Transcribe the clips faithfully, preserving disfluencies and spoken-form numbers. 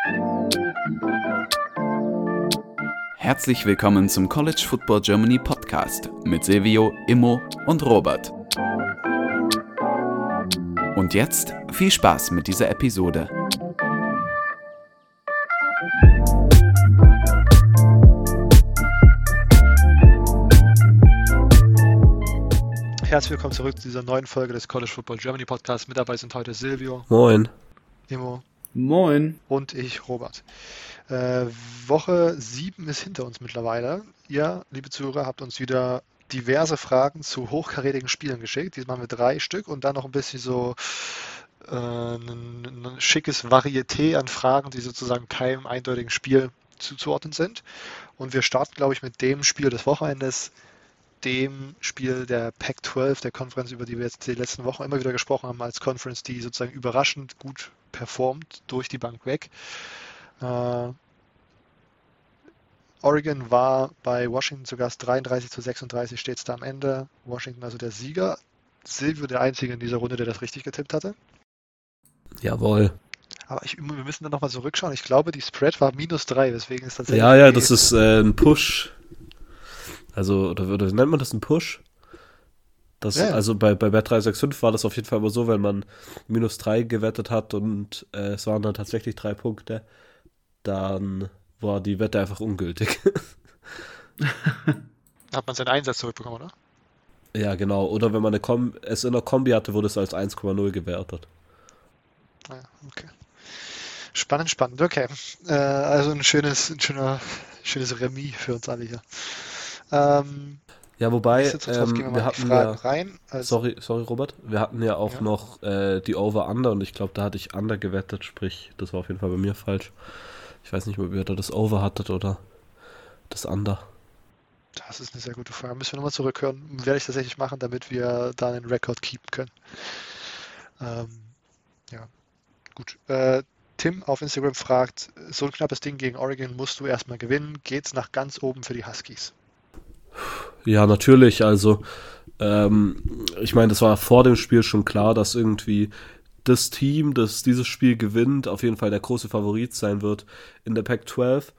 Herzlich willkommen zum College Football Germany Podcast mit Silvio, Immo und Robert. Und jetzt viel Spaß mit dieser Episode. Herzlich willkommen zurück zu dieser neuen Folge des College Football Germany Podcasts. Mit dabei sind heute Silvio. Moin. Immo. Moin. Und ich, Robert. Äh, Woche sieben ist hinter uns mittlerweile. Ihr, liebe Zuhörer, habt uns wieder diverse Fragen zu hochkarätigen Spielen geschickt. Diesmal haben wir drei Stück und dann noch ein bisschen so äh, ein, ein schickes Varieté an Fragen, die sozusagen keinem eindeutigen Spiel zuzuordnen sind. Und wir starten, glaube ich, mit dem Spiel des Wochenendes, dem Spiel der Pac zwölf, der Conference, über die wir jetzt die letzten Wochen immer wieder gesprochen haben, als Conference, die sozusagen überraschend gut performt, durch die Bank weg. Äh, Oregon war bei Washington zu Gast, dreiunddreißig zu sechsunddreißig steht es da am Ende. Washington also der Sieger. Silvio der Einzige in dieser Runde, der das richtig getippt hatte. Jawohl. Aber ich, wir müssen dann nochmal zurückschauen. Ich glaube, die Spread war minus drei, deswegen ist tatsächlich... Ja, ja, das ist äh, ein Push. Also, oder, oder nennt man das ein Push? Das, ja. Also bei, bei Bet drei sechs fünf war das auf jeden Fall immer so, wenn man minus drei gewettet hat und äh, es waren dann tatsächlich drei Punkte, dann war die Wette einfach ungültig. Hat man seinen Einsatz zurückbekommen, oder? Ja, genau. Oder wenn man eine Kom- es in einer Kombi hatte, wurde es als eins Komma null gewertet. Ja, okay. Spannend, spannend. Okay. Äh, also ein schönes, ein schöner, schönes Remis für uns alle hier. Ähm, Ja, wobei, nichtsdestotrotz ähm, gehen wir wir mal in die hatten Fragen ja, rein. Also, sorry, sorry Robert, wir hatten ja auch Ja. noch äh, die Over-Under und ich glaube, da hatte ich Under gewettet, sprich, das war auf jeden Fall bei mir falsch. Ich weiß nicht, ob ihr da das Over hattet oder das Under. das ist eine sehr gute Frage. Müssen wir nochmal zurückhören. Werde ich tatsächlich machen, damit wir da einen Rekord keepen können. Ähm, ja, gut. Äh, Tim auf Instagram fragt, so ein knappes Ding gegen Oregon musst du erstmal gewinnen. Geht's nach ganz oben für die Huskies? Ja, natürlich, also ähm, ich meine, das war vor dem Spiel schon klar, dass irgendwie das Team, das dieses Spiel gewinnt, auf jeden Fall der große Favorit sein wird in der Pac zwölf.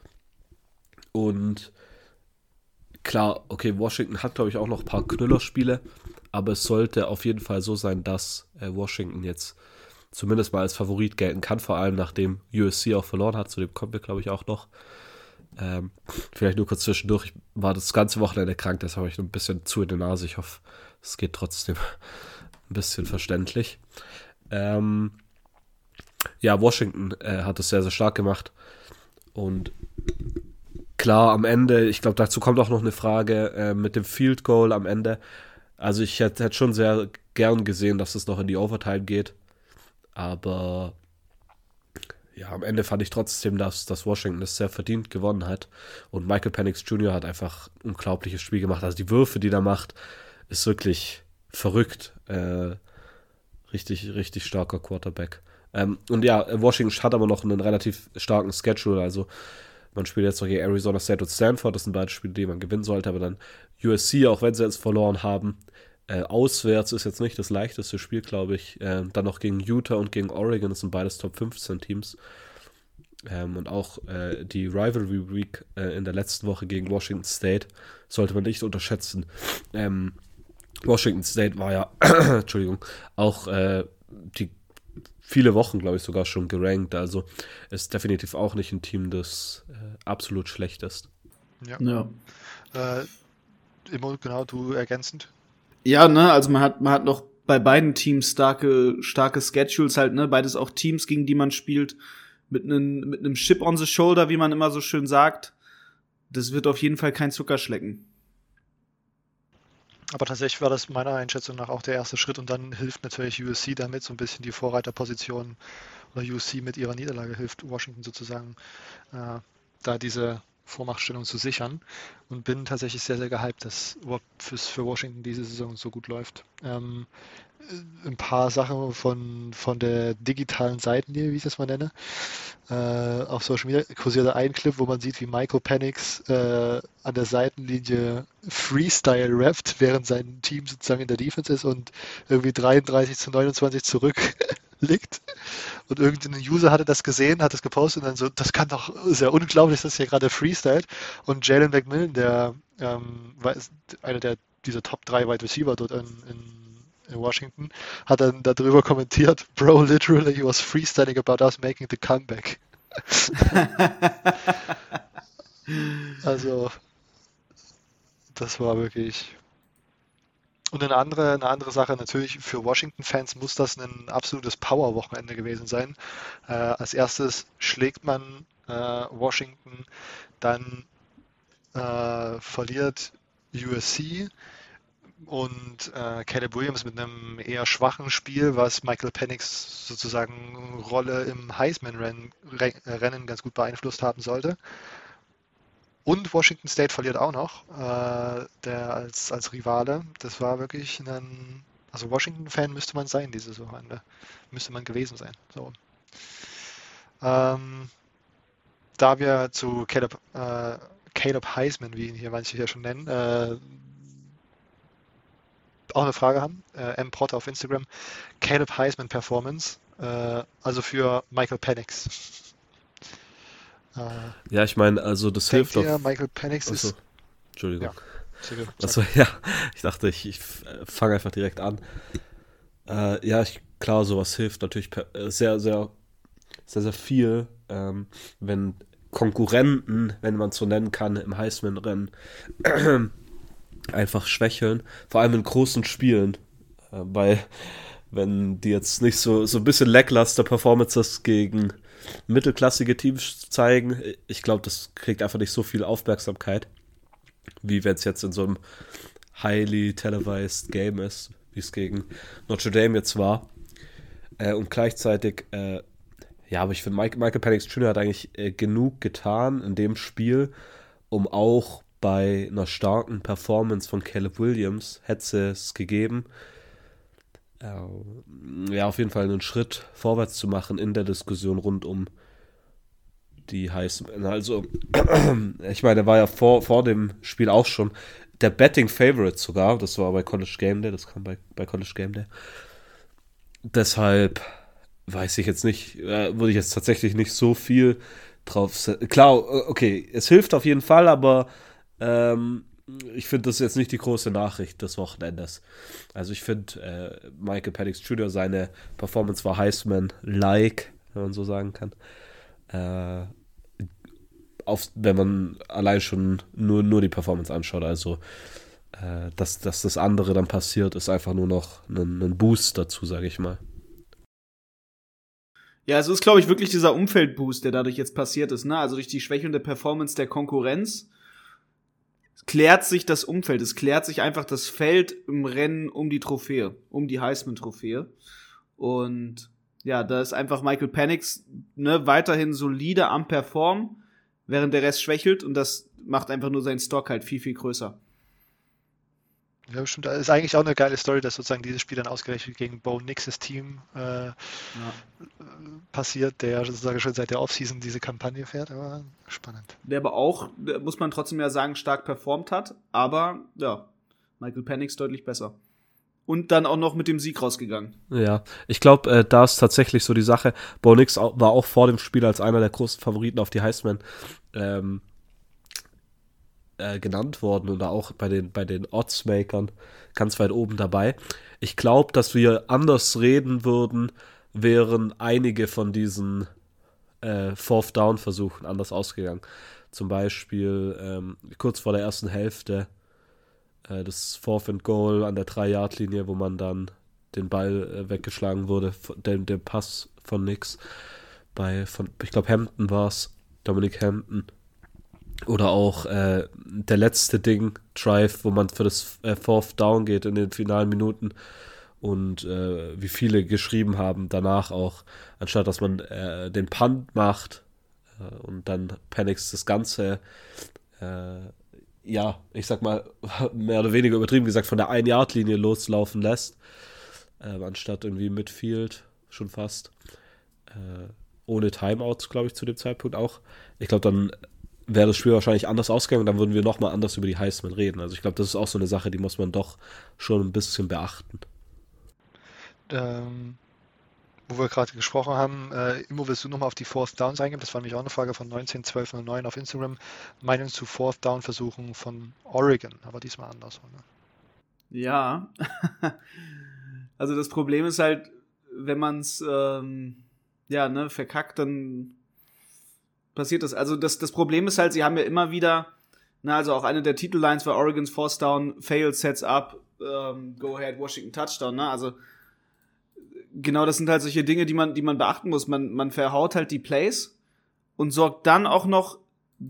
Und klar, okay, Washington hat, glaube ich, auch noch ein paar Knüllerspiele, aber es sollte auf jeden Fall so sein, dass äh, Washington jetzt zumindest mal als Favorit gelten kann, vor allem nachdem U S C auch verloren hat, zu dem kommen wir, glaube ich, auch noch. Ähm, vielleicht nur kurz zwischendurch, ich war das ganze Wochenende krank, deshalb habe ich ein bisschen zu in der Nase, ich hoffe, es geht trotzdem ein bisschen verständlich. Ähm, ja, Washington äh, hat es sehr, sehr stark gemacht und klar, am Ende, ich glaube, dazu kommt auch noch eine Frage äh, mit dem Field Goal am Ende. Also ich hätte hätt schon sehr gern gesehen, dass es noch in die Overtime geht, aber ja, am Ende fand ich trotzdem, dass, dass Washington es sehr verdient gewonnen hat und Michael Penix Junior hat einfach ein unglaubliches Spiel gemacht. Also die Würfe, die er macht, ist wirklich verrückt. Äh, richtig, richtig starker Quarterback. Ähm, und ja, Washington hat aber noch einen relativ starken Schedule, also man spielt jetzt noch gegen Arizona State und Stanford, das sind beide Spiele, die man gewinnen sollte, aber dann U S C, auch wenn sie jetzt verloren haben, äh, auswärts ist jetzt nicht das leichteste Spiel, glaube ich. Äh, dann noch gegen Utah und gegen Oregon, das sind beides Top fünfzehn Teams. Ähm, und auch äh, die Rivalry Week äh, in der letzten Woche gegen Washington State sollte man nicht unterschätzen. Ähm, Washington State war ja, Entschuldigung, auch äh, die viele Wochen, glaube ich, sogar schon gerankt. Also ist definitiv auch nicht ein Team, das äh, absolut schlecht ist. Ja. Ja. Äh, Immo, genau, du ergänzend. Ja, ne, also man hat, man hat noch bei beiden Teams starke, starke Schedules halt, ne, beides auch Teams, gegen die man spielt, mit einem, mit einem Chip on the shoulder, wie man immer so schön sagt. Das wird auf jeden Fall kein Zuckerschlecken. Aber tatsächlich war das meiner Einschätzung nach auch der erste Schritt und dann hilft natürlich U S C damit so ein bisschen die Vorreiterposition oder U S C mit ihrer Niederlage hilft Washington sozusagen äh, da diese Vormachtstellung zu sichern und bin tatsächlich sehr, sehr gehypt, dass überhaupt fürs, für Washington diese Saison so gut läuft. Ähm, ein paar Sachen von, von der digitalen Seitenlinie, wie ich das mal nenne. Äh, auf Social Media kursiert ein Clip, wo man sieht, wie Michael Penix äh, an der Seitenlinie Freestyle rappt, während sein Team sozusagen in der Defense ist und irgendwie dreiunddreißig zu neunundzwanzig zurück liegt. Und irgendein User hatte das gesehen, hat es gepostet und dann so, das kann doch, ist ja unglaublich, dass hier gerade freestylt. Und Jalen McMillan, der ähm, war, ist einer der dieser Top drei Wide Receiver dort in, in, in Washington, hat dann darüber kommentiert, Bro, literally he was freestyling about us making the comeback. Also, das war wirklich. Und eine andere, eine andere Sache, natürlich für Washington-Fans muss das ein absolutes Power-Wochenende gewesen sein. Äh, als erstes schlägt man äh, Washington, dann äh, verliert U S C und äh, Caleb Williams mit einem eher schwachen Spiel, was Michael Penix sozusagen Rolle im Heisman-Rennen Rennen ganz gut beeinflusst haben sollte. Und Washington State verliert auch noch, äh, der als, als Rivale. Das war wirklich ein, also Washington-Fan müsste man sein dieses Wochenende. Müsste man gewesen sein. So. Ähm, da wir zu Caleb, äh, Caleb Heisman, wie ihn hier manche hier schon nennen, äh, auch eine Frage haben, äh, M. Potter auf Instagram, Caleb Heisman Performance, äh, also für Michael Penix. Äh, ja, ich meine, also das hilft doch. Michael Penix Achso, ist... Entschuldigung. Ja, Achso, ja, ich dachte, ich, ich fange einfach direkt an. Äh, ja, ich, klar, sowas hilft natürlich per, sehr, sehr, sehr, sehr viel, ähm, wenn Konkurrenten, wenn man es so nennen kann, im Heisman-Rennen einfach schwächeln, vor allem in großen Spielen, äh, weil wenn die jetzt nicht so, so ein bisschen lackluster Performances gegen mittelklassige Teams zeigen, ich glaube, das kriegt einfach nicht so viel Aufmerksamkeit, wie wenn es jetzt in so einem highly televised Game ist, wie es gegen Notre Dame jetzt war. Äh, und gleichzeitig, äh, ja, aber ich finde, Mike, Michael Penix Junior hat eigentlich äh, genug getan in dem Spiel, um auch bei einer starken Performance von Caleb Williams, hätte es gegeben, äh, ja, auf jeden Fall einen Schritt vorwärts zu machen in der Diskussion rund um die Heisman. Also, ich meine, er war ja vor, vor dem Spiel auch schon der Betting Favorite sogar, das war bei College Game Day, das kam bei, bei College Game Day. Deshalb weiß ich jetzt nicht, äh, würde ich jetzt tatsächlich nicht so viel drauf setzen. Klar, okay, es hilft auf jeden Fall, aber ähm, ich finde, das ist jetzt nicht die große Nachricht des Wochenendes. Also ich finde, äh, Michael Penix Junior, seine Performance war Heisman-like, wenn man so sagen kann. Äh, auf, wenn man allein schon nur, nur die Performance anschaut. Also, äh, dass, dass das andere dann passiert, ist einfach nur noch ein, ein Boost dazu, sage ich mal. Ja, es ist, glaube ich, wirklich dieser Umfeldboost, der dadurch jetzt passiert ist. Ne? Also durch die schwächelnde Performance der Konkurrenz klärt sich das Umfeld. Es klärt sich einfach das Feld im Rennen um die Trophäe, um die Heisman-Trophäe. Und ja, da ist einfach Michael Penix ne, weiterhin solide am Performen, während der Rest schwächelt. Und das macht einfach nur seinen Stock halt viel, viel größer. Ja, bestimmt. Das ist eigentlich auch eine geile Story, dass sozusagen dieses Spiel dann ausgerechnet gegen Bo Nixes Team äh, ja. passiert, der sozusagen schon seit der Offseason diese Kampagne fährt. Aber spannend. Der aber auch, der, muss man trotzdem ja sagen, stark performt hat. Aber ja, Michael Penix deutlich besser. Und dann auch noch mit dem Sieg rausgegangen. Ja, ich glaube, äh, da ist tatsächlich so die Sache. Bo Nix war auch vor dem Spiel als einer der großen Favoriten auf die Heisman ähm, äh, genannt worden oder auch bei den, bei den Oddsmakern ganz weit oben dabei. Ich glaube, dass wir anders reden würden, wären einige von diesen äh, Fourth-Down-Versuchen anders ausgegangen. Zum Beispiel ähm, kurz vor der ersten Hälfte äh, das Fourth and Goal an der drei-Yard-Linie, wo man dann den Ball äh, weggeschlagen wurde, der, der Pass von Nix bei, von, ich glaube Hampton war es, Dominic Hampton. Oder auch äh, der letzte Ding, Drive, wo man für das äh, Fourth Down geht in den finalen Minuten und äh, wie viele geschrieben haben danach auch, anstatt dass man äh, den Punt macht äh, und dann Penix das Ganze, äh, ja, ich sag mal, mehr oder weniger übertrieben gesagt, von der Ein-Yard-Linie loslaufen lässt, äh, anstatt irgendwie Midfield schon fast, äh, ohne Timeouts, glaube ich, zu dem Zeitpunkt auch. Ich glaube, dann wäre das Spiel wahrscheinlich anders ausgegangen, dann würden wir nochmal anders über die Heisman reden. Also ich glaube, das ist auch so eine Sache, die muss man doch schon ein bisschen beachten. Ähm, wo wir gerade gesprochen haben, äh, Immo, willst du nochmal auf die Fourth Downs eingehen? Das war nämlich auch eine Frage von neunzehn zwölf null neun auf Instagram. Meinung zu Fourth Down Versuchen von Oregon, aber diesmal anders. Ne? Ja, also das Problem ist halt, wenn man es ähm, ja, ne, verkackt, dann passiert das. Also das, das Problem ist halt, sie haben ja immer wieder, na, also auch eine der Titellines war Oregon's Fourth Down, Fail, Sets Up, ähm, Go Ahead, Washington Touchdown, ne? Also genau, das sind halt solche Dinge, die man, die man beachten muss. Man, man verhaut halt die Plays und sorgt dann auch noch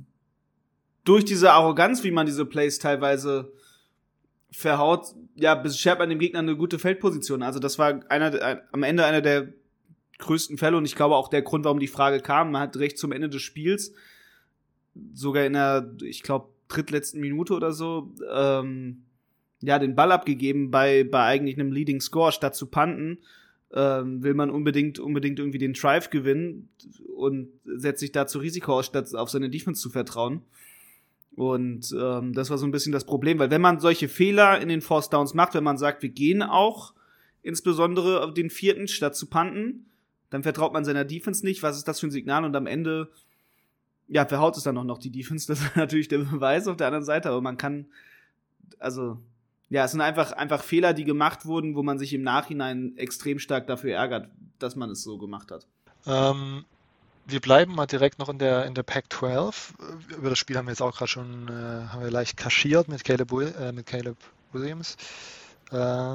durch diese Arroganz, wie man diese Plays teilweise verhaut, ja, beschert man dem Gegner eine gute Feldposition. Also das war einer, ein, am Ende einer der größten Fälle und ich glaube auch der Grund, warum die Frage kam. Man hat recht zum Ende des Spiels, sogar in der, ich glaube, drittletzten Minute oder so, ähm, ja, den Ball abgegeben bei, bei eigentlich einem Leading Score. Statt zu punten, ähm, will man unbedingt, unbedingt irgendwie den Drive gewinnen und setzt sich da zu Risiko aus, statt auf seine Defense zu vertrauen. Und ähm, das war so ein bisschen das Problem, weil wenn man solche Fehler in den Fourth Downs macht, wenn man sagt, wir gehen auch insbesondere auf den vierten statt zu punten, dann vertraut man seiner Defense nicht. Was ist das für ein Signal? Und am Ende, ja, verhaut es dann auch noch die Defense. Das ist natürlich der Beweis auf der anderen Seite, aber man kann, also, ja, es sind einfach, einfach Fehler, die gemacht wurden, wo man sich im Nachhinein extrem stark dafür ärgert, dass man es so gemacht hat. Ähm, wir bleiben mal direkt noch in der, in der Pac zwölf. Über das Spiel haben wir jetzt auch gerade schon äh, haben wir leicht kaschiert mit Caleb, äh, mit Caleb Williams. Äh,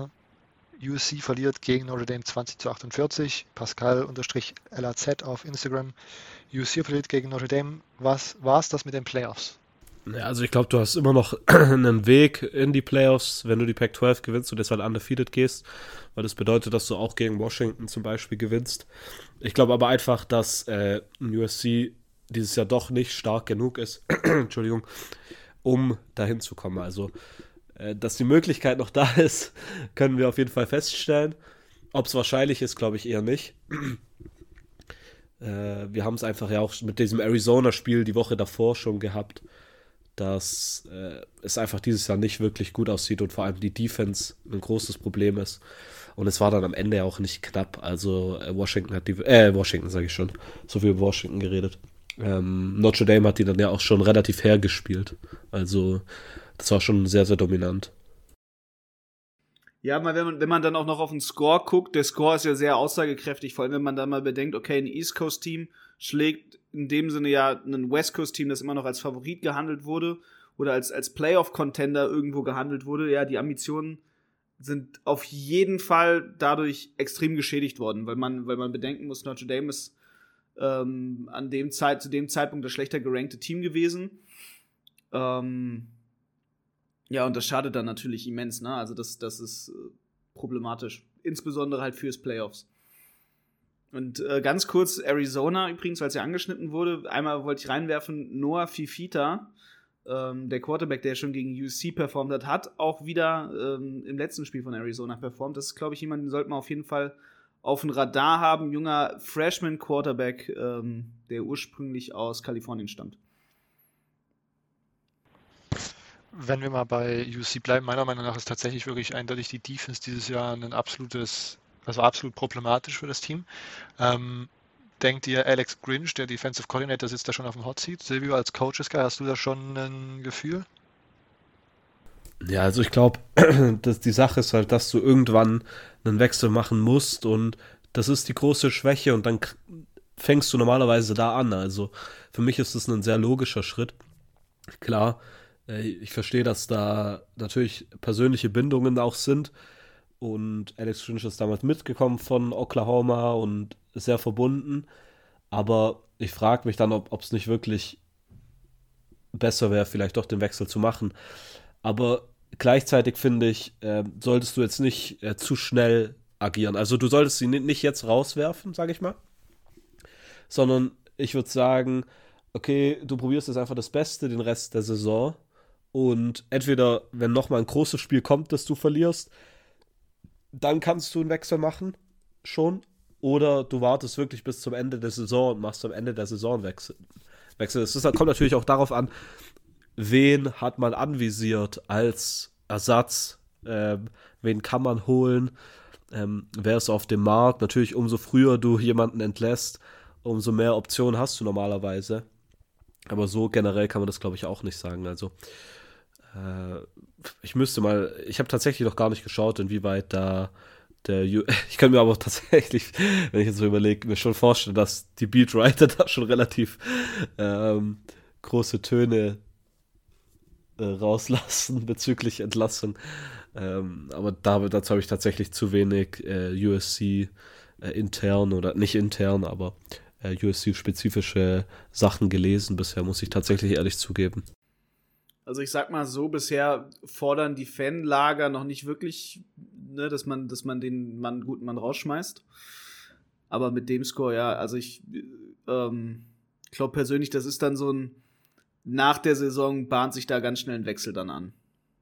U S C verliert gegen Notre Dame zwanzig zu achtundvierzig. Pascal-L A Z auf Instagram. U S C verliert gegen Notre Dame. Was war es das mit den Playoffs? Ja, also ich glaube, du hast immer noch einen Weg in die Playoffs, wenn du die Pac zwölf gewinnst und deshalb undefeated gehst, weil das bedeutet, dass du auch gegen Washington zum Beispiel gewinnst. Ich glaube aber einfach, dass äh, U S C dieses Jahr doch nicht stark genug ist, Entschuldigung, um dahin zu kommen. Also, äh, dass die Möglichkeit noch da ist, können wir auf jeden Fall feststellen. Ob es wahrscheinlich ist, glaube ich eher nicht. äh, wir haben es einfach ja auch mit diesem Arizona-Spiel die Woche davor schon gehabt, dass äh, es einfach dieses Jahr nicht wirklich gut aussieht und vor allem die Defense ein großes Problem ist. Und es war dann am Ende auch nicht knapp. Also äh, Washington hat die, äh, Washington sage ich schon, so viel über Washington geredet. Ähm, Notre Dame hat die dann ja auch schon relativ hergespielt. Also das war schon sehr, sehr dominant. Ja, wenn man, wenn man dann auch noch auf den Score guckt, der Score ist ja sehr aussagekräftig, vor allem wenn man dann mal bedenkt, okay, ein East Coast Team schlägt in dem Sinne ja ein West Coast Team, das immer noch als Favorit gehandelt wurde oder als, als Playoff-Contender irgendwo gehandelt wurde. Ja, die Ambitionen sind auf jeden Fall dadurch extrem geschädigt worden, weil man, weil man bedenken muss, Notre Dame ist ähm, an dem Zeit, zu dem Zeitpunkt das schlechter gerankte Team gewesen. Ähm, ja, und das schadet dann natürlich immens, ne? Also das, das ist äh, problematisch. Insbesondere halt fürs Playoffs. Und äh, ganz kurz, Arizona übrigens, als er angeschnitten wurde, einmal wollte ich reinwerfen, Noah Fifita, ähm, der Quarterback, der schon gegen U S C performt hat, hat auch wieder ähm, im letzten Spiel von Arizona performt. Das ist, glaube ich, jemand, den sollte man auf jeden Fall auf dem Radar haben. Junger Freshman-Quarterback, ähm, der ursprünglich aus Kalifornien stammt. Wenn wir mal bei U S C bleiben, meiner Meinung nach ist tatsächlich wirklich eindeutig die Defense dieses Jahr ein absolutes, also absolut problematisch für das Team. Ähm, denkt ihr, Alex Grinch, der Defensive Coordinator, sitzt da schon auf dem Hot Seat? Silvio, als Coaches Guy, hast du da schon ein Gefühl? Ja, also ich glaube, dass die Sache ist halt, dass du irgendwann einen Wechsel machen musst und das ist die große Schwäche und dann fängst du normalerweise da an. Also für mich ist das ein sehr logischer Schritt. Klar, ich verstehe, dass da natürlich persönliche Bindungen auch sind und Alex Grinch ist damals mitgekommen von Oklahoma und sehr verbunden, aber ich frage mich dann, ob es nicht wirklich besser wäre, vielleicht doch den Wechsel zu machen. Aber gleichzeitig finde ich, äh, solltest du jetzt nicht äh, zu schnell agieren. Also du solltest sie nicht jetzt rauswerfen, sage ich mal, sondern ich würde sagen, okay, du probierst jetzt einfach das Beste den Rest der Saison und entweder, wenn nochmal ein großes Spiel kommt, das du verlierst, dann kannst du einen Wechsel machen, schon, oder du wartest wirklich bis zum Ende der Saison und machst am Ende der Saison Wechsel. Wechsel. Es ist, kommt natürlich auch darauf an, wen hat man anvisiert als Ersatz, ähm, wen kann man holen. ähm, wer ist auf dem Markt. Natürlich, umso früher du jemanden entlässt, umso mehr Optionen hast du normalerweise. Aber so generell kann man das, glaube ich, auch nicht sagen. Also äh, ich müsste mal, ich habe tatsächlich noch gar nicht geschaut, inwieweit da der, U- ich kann mir aber tatsächlich, wenn ich jetzt so überlege, mir schon vorstellen, dass die Beatwriter da schon relativ ähm, große Töne äh, rauslassen bezüglich Entlassung. Ähm, aber da, dazu habe ich tatsächlich zu wenig äh, U S C äh, intern oder nicht intern, aber äh, U S C-spezifische Sachen gelesen bisher, muss ich tatsächlich ehrlich zugeben. Also ich sag mal so, bisher fordern die Fanlager noch nicht wirklich, ne, dass man, dass man den Mann, guten Mann rausschmeißt. Aber mit dem Score, ja, also ich ähm, glaube persönlich, das ist dann so ein, nach der Saison bahnt sich da ganz schnell ein Wechsel dann an.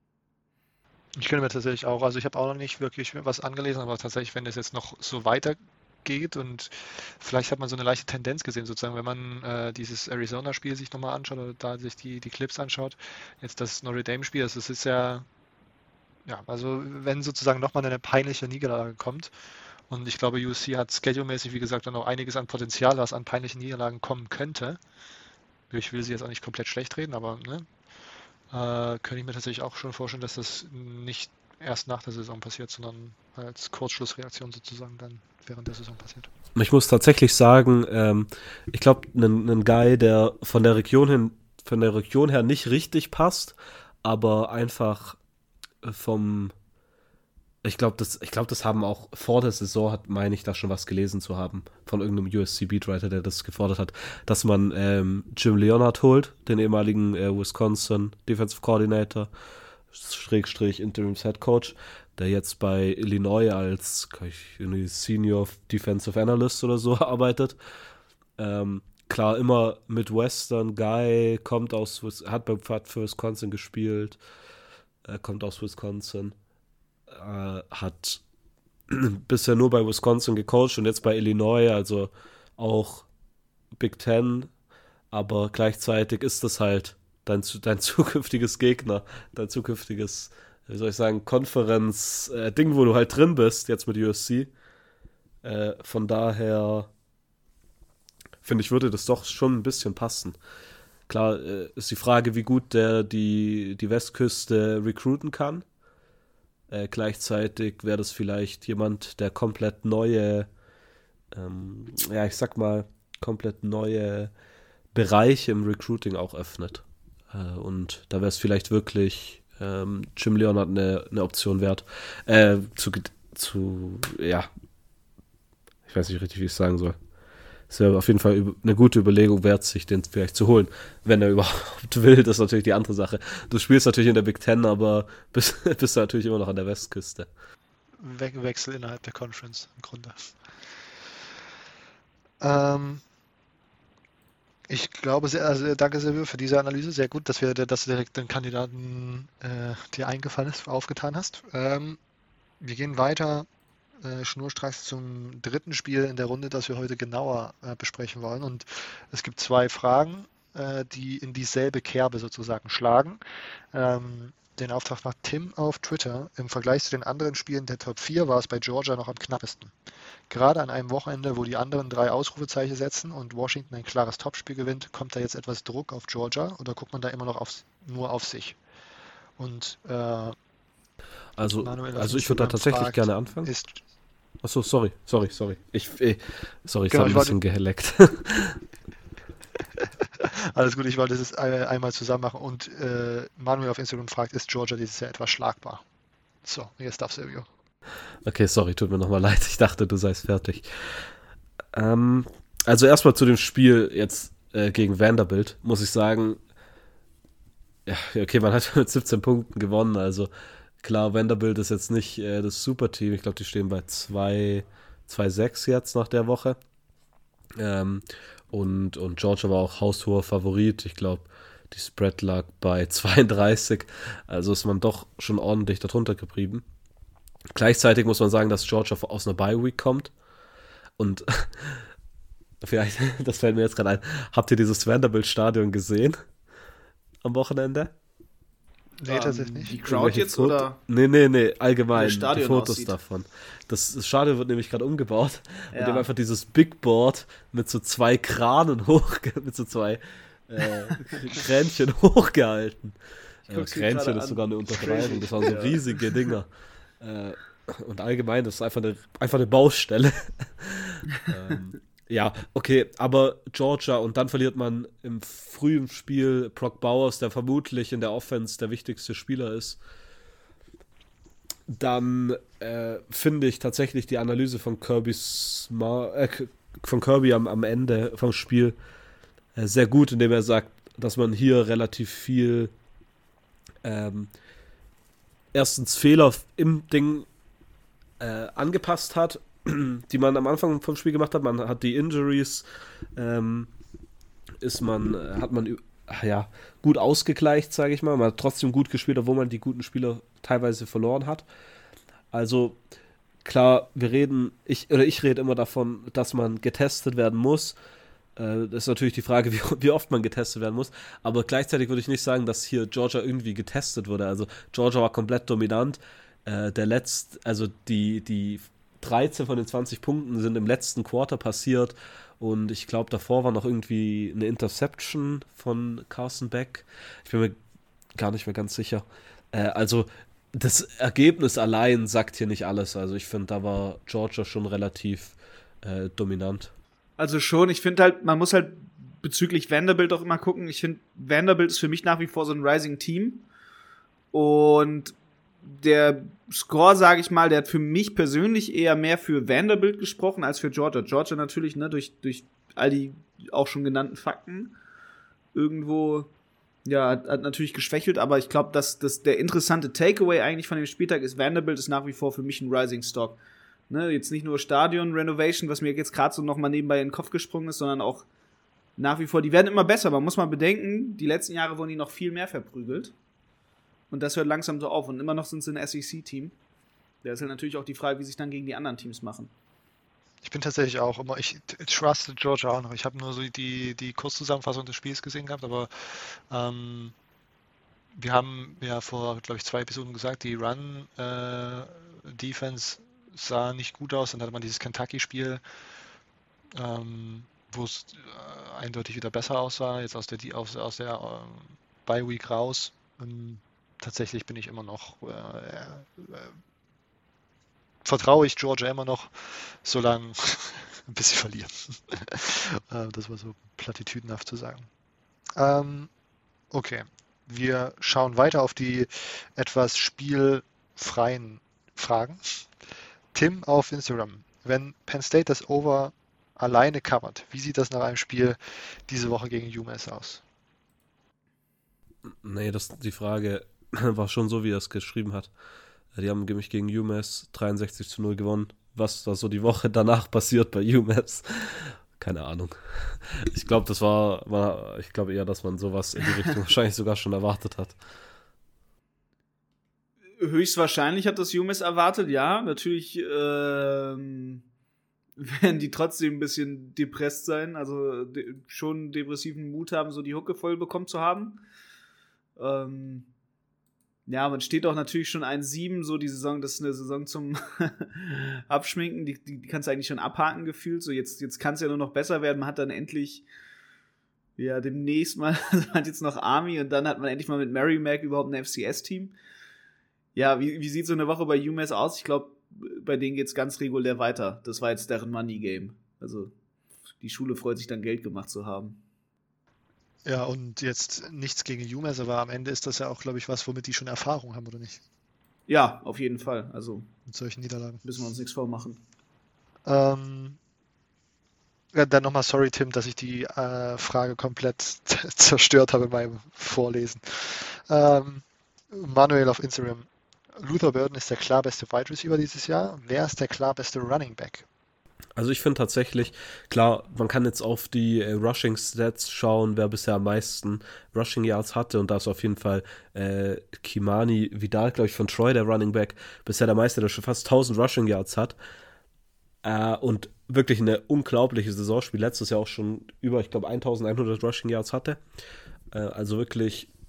Ich könnte mir tatsächlich auch, also ich habe auch noch nicht wirklich was angelesen, aber tatsächlich, wenn das jetzt noch so weitergeht und vielleicht hat man so eine leichte Tendenz gesehen, sozusagen, wenn man äh, dieses Arizona-Spiel sich nochmal anschaut oder da sich die, die Clips anschaut, jetzt das Notre Dame-Spiel, also es ist ja, ja, also wenn sozusagen nochmal eine peinliche Niederlage kommt und ich glaube, U S C hat schedule-mäßig, wie gesagt, dann noch einiges an Potenzial, was an peinlichen Niederlagen kommen könnte. Ich will sie jetzt auch nicht komplett schlecht reden, aber ne, äh, könnte ich mir tatsächlich auch schon vorstellen, dass das nicht erst nach der Saison passiert, sondern als Kurzschlussreaktion sozusagen dann während der Saison passiert. Ich muss tatsächlich sagen, ähm, ich glaube, ein, ein Guy, der von der Region hin, von der Region her nicht richtig passt, aber einfach vom, ich glaube, das, ich glaube, das haben auch vor der Saison, hat, meine ich, da schon was gelesen zu haben von irgendeinem U S C-Beatwriter, der das gefordert hat, dass man ähm, Jim Leonhard holt, den ehemaligen äh, Wisconsin Defensive Coordinator, Schrägstrich Interims Head Coach, der jetzt bei Illinois als Senior Defensive Analyst oder so arbeitet. Ähm, klar, immer Midwestern Guy, kommt aus, hat beim Pfad für Wisconsin gespielt, äh, kommt aus Wisconsin, äh, hat bisher nur bei Wisconsin gecoacht und jetzt bei Illinois, also auch Big Ten, aber gleichzeitig ist das halt dein, dein zukünftiges Gegner, dein zukünftiges, wie soll ich sagen, Konferenz-Ding, wo du halt drin bist, jetzt mit U S C. Äh, von daher finde ich, würde das doch schon ein bisschen passen. Klar, äh, ist die Frage, wie gut der die, die Westküste recruiten kann. Äh, gleichzeitig wäre das vielleicht jemand, der komplett neue, ähm, ja, ich sag mal, komplett neue Bereiche im Recruiting auch öffnet. Äh, und da wäre es vielleicht wirklich ähm, Jim Leonhard eine, eine Option wert. Äh, zu, zu, ja, ich weiß nicht richtig, wie ich es sagen soll. Es wäre auf jeden Fall eine gute Überlegung wert, sich den vielleicht zu holen. Wenn er überhaupt will, das ist natürlich die andere Sache. Du spielst natürlich in der Big Ten, aber bist, bist du natürlich immer noch an der Westküste. We- Wechsel innerhalb der Conference im Grunde. Ähm, ich glaube, sehr, also danke Silvio für diese Analyse. Sehr gut, dass wir, dass du direkt den Kandidaten äh, dir eingefallen ist, aufgetan hast. Ähm, wir gehen weiter äh, schnurstracks zum dritten Spiel in der Runde, das wir heute genauer äh, besprechen wollen. Und es gibt zwei Fragen, äh, die in dieselbe Kerbe sozusagen schlagen. Ähm, den Auftrag macht Tim auf Twitter. Im Vergleich zu den anderen Spielen der Top vier war es bei Georgia noch am knappesten. Gerade an einem Wochenende, wo die anderen drei Ausrufezeichen setzen und Washington ein klares Topspiel gewinnt, kommt da jetzt etwas Druck auf Georgia oder guckt man da immer noch aufs, nur auf sich? Und äh, Also, Manuel auf also ich würde da Instagram tatsächlich fragt, gerne anfangen. ist, Achso, sorry, sorry, sorry. Ich, eh, sorry, ich Genau, habe ich ein wollte- bisschen geleckt. alles gut, ich wollte es äh, einmal zusammen machen und äh, Manuel auf Instagram fragt, ist Georgia dieses Jahr etwas schlagbar? So, jetzt darf Silvio. Okay, sorry, tut mir nochmal leid. Ich dachte, du seist fertig. Ähm, also erstmal zu dem Spiel jetzt äh, gegen Vanderbilt, muss ich sagen, ja, okay, man hat mit siebzehn Punkten gewonnen, also klar, Vanderbilt ist jetzt nicht äh, das Superteam. Ich glaube, die stehen bei zwei sechs jetzt nach der Woche. Ähm, und, und Georgia war auch haushoher Favorit. Ich glaube, die Spread lag bei zweiunddreißig. Also ist man doch schon ordentlich darunter geblieben. Gleichzeitig muss man sagen, dass Georgia aus einer Bye-Week kommt. Und vielleicht, das fällt mir jetzt gerade ein, habt ihr dieses Vanderbilt-Stadion gesehen am Wochenende? Nee, tatsächlich nicht. Die Crowd jetzt Foto- oder? Nee, nee, nee, allgemein. Wie das Stadion die Fotos aussieht. davon. Das, das Stadion wird nämlich gerade umgebaut. Und Ja. die haben einfach dieses Big Board mit so zwei Kranen hoch, mit so zwei äh, Kränchen hochgehalten. Ich Äh, guck's mir Kränchen gerade ist an. sogar eine Untertreibung. Crazy. Das waren so Ja. riesige Dinger. Äh, und allgemein, das ist einfach eine, einfach eine Baustelle. ähm, ja, okay, aber Georgia und dann verliert man im frühen Spiel Brock Bowers, der vermutlich in der Offense der wichtigste Spieler ist. Dann äh, finde ich tatsächlich die Analyse von Kirby, Smart, äh, von Kirby am, am Ende vom Spiel äh, sehr gut, indem er sagt, dass man hier relativ viel ähm, erstens Fehler im Ding äh, angepasst hat, die man am Anfang vom Spiel gemacht hat. Man hat die Injuries, ähm, ist man, äh, hat man ja, gut ausgegleicht, sage ich mal. Man hat trotzdem gut gespielt, obwohl man die guten Spieler teilweise verloren hat. Also klar, wir reden, ich oder ich rede immer davon, dass man getestet werden muss. Äh, das ist natürlich die Frage, wie, wie oft man getestet werden muss. Aber gleichzeitig würde ich nicht sagen, dass hier Georgia irgendwie getestet wurde. Also Georgia war komplett dominant. Äh, der letzte, also die, die dreizehn von den zwanzig Punkten sind im letzten Quarter passiert und ich glaube, davor war noch irgendwie eine Interception von Carson Beck. Ich bin mir gar nicht mehr ganz sicher. Äh, also das Ergebnis allein sagt hier nicht alles. Also ich finde, da war Georgia schon relativ äh, dominant. Also schon, ich finde halt, man muss halt bezüglich Vanderbilt auch immer gucken. Ich finde, Vanderbilt ist für mich nach wie vor so ein Rising Team und der Score, sage ich mal, der hat für mich persönlich eher mehr für Vanderbilt gesprochen als für Georgia. Georgia natürlich, ne, durch, durch all die auch schon genannten Fakten irgendwo, ja, hat, hat natürlich geschwächelt, aber ich glaube, dass, dass der interessante Takeaway eigentlich von dem Spieltag ist, Vanderbilt ist nach wie vor für mich ein Rising Stock. Ne, jetzt nicht nur Stadion Renovation, was mir jetzt gerade so nochmal nebenbei in den Kopf gesprungen ist, sondern auch nach wie vor, die werden immer besser. Man muss mal bedenken, die letzten Jahre wurden die noch viel mehr verprügelt. Und das hört langsam so auf. Und immer noch sind sie ein S E C-Team. Da ist halt natürlich auch die Frage, wie sich dann gegen die anderen Teams machen. Ich bin tatsächlich auch immer, ich truste Georgia auch noch. Ich habe nur so die, die Kurzzusammenfassung des Spiels gesehen gehabt, aber ähm, wir haben ja vor, glaube ich, zwei Episoden gesagt, die Run-Defense äh, sah nicht gut aus. Dann hatte man dieses Kentucky-Spiel, ähm, wo es äh, eindeutig wieder besser aussah, jetzt aus der, aus, aus der äh, Bye-Week raus. Ähm, tatsächlich bin ich immer noch, äh, äh, vertraue ich Georgia immer noch, solange ein bisschen verlieren. äh, das war so platitüdenhaft zu sagen. Ähm, okay, wir schauen weiter auf die etwas spielfreien Fragen. Tim auf Instagram. Wenn Penn State das Over alleine covert, wie sieht das nach einem Spiel diese Woche gegen UMass aus? Nee, das, die Frage war schon so, wie er es geschrieben hat. Die haben nämlich gegen UMass dreiundsechzig zu null gewonnen. Was da so die Woche danach passiert bei UMass, keine Ahnung. Ich glaube, das war, war, ich glaube eher, dass man sowas in die Richtung wahrscheinlich sogar schon erwartet hat. Höchstwahrscheinlich hat das UMass erwartet, ja. Natürlich ähm, werden die trotzdem ein bisschen depresst sein, also de- schon depressiven Mut haben, so die Hucke voll bekommen zu haben. Ähm, ja, man steht auch natürlich schon eins sieben, so die Saison, das ist eine Saison zum Abschminken, die, die, die kannst du eigentlich schon abhaken gefühlt, so jetzt, jetzt kann es ja nur noch besser werden, man hat dann endlich ja demnächst mal, man hat jetzt noch Army und dann hat man endlich mal mit Merrimack überhaupt ein F C S-Team. Ja, wie, wie sieht so eine Woche bei UMass aus? Ich glaube, bei denen geht's ganz regulär weiter. Das war jetzt deren Money-Game. Also die Schule freut sich dann, Geld gemacht zu haben. Ja, und jetzt nichts gegen UMass, aber am Ende ist das ja auch, glaube ich, was, womit die schon Erfahrung haben, oder nicht? Ja, auf jeden Fall. Also Mit solchen Niederlagen. müssen wir uns nichts vormachen. Ähm, ja, dann nochmal sorry, Tim, dass ich die äh, Frage komplett zerstört habe beim Vorlesen. Ähm, Manuel auf Instagram. Luther Burden ist der klar beste Wide Receiver dieses Jahr. Wer ist der klar beste Running Back? Also ich finde tatsächlich, klar, man kann jetzt auf die äh, Rushing Stats schauen, wer bisher am meisten Rushing Yards hatte, und da ist auf jeden Fall äh, Kimani Vidal, glaube ich, von Troy, der Running Back, bisher der Meister, der schon fast tausend Rushing Yards hat äh, und wirklich eine unglaubliche Saison spielt, letztes Jahr auch schon über, ich glaube, elfhundert Rushing Yards hatte, äh, also wirklich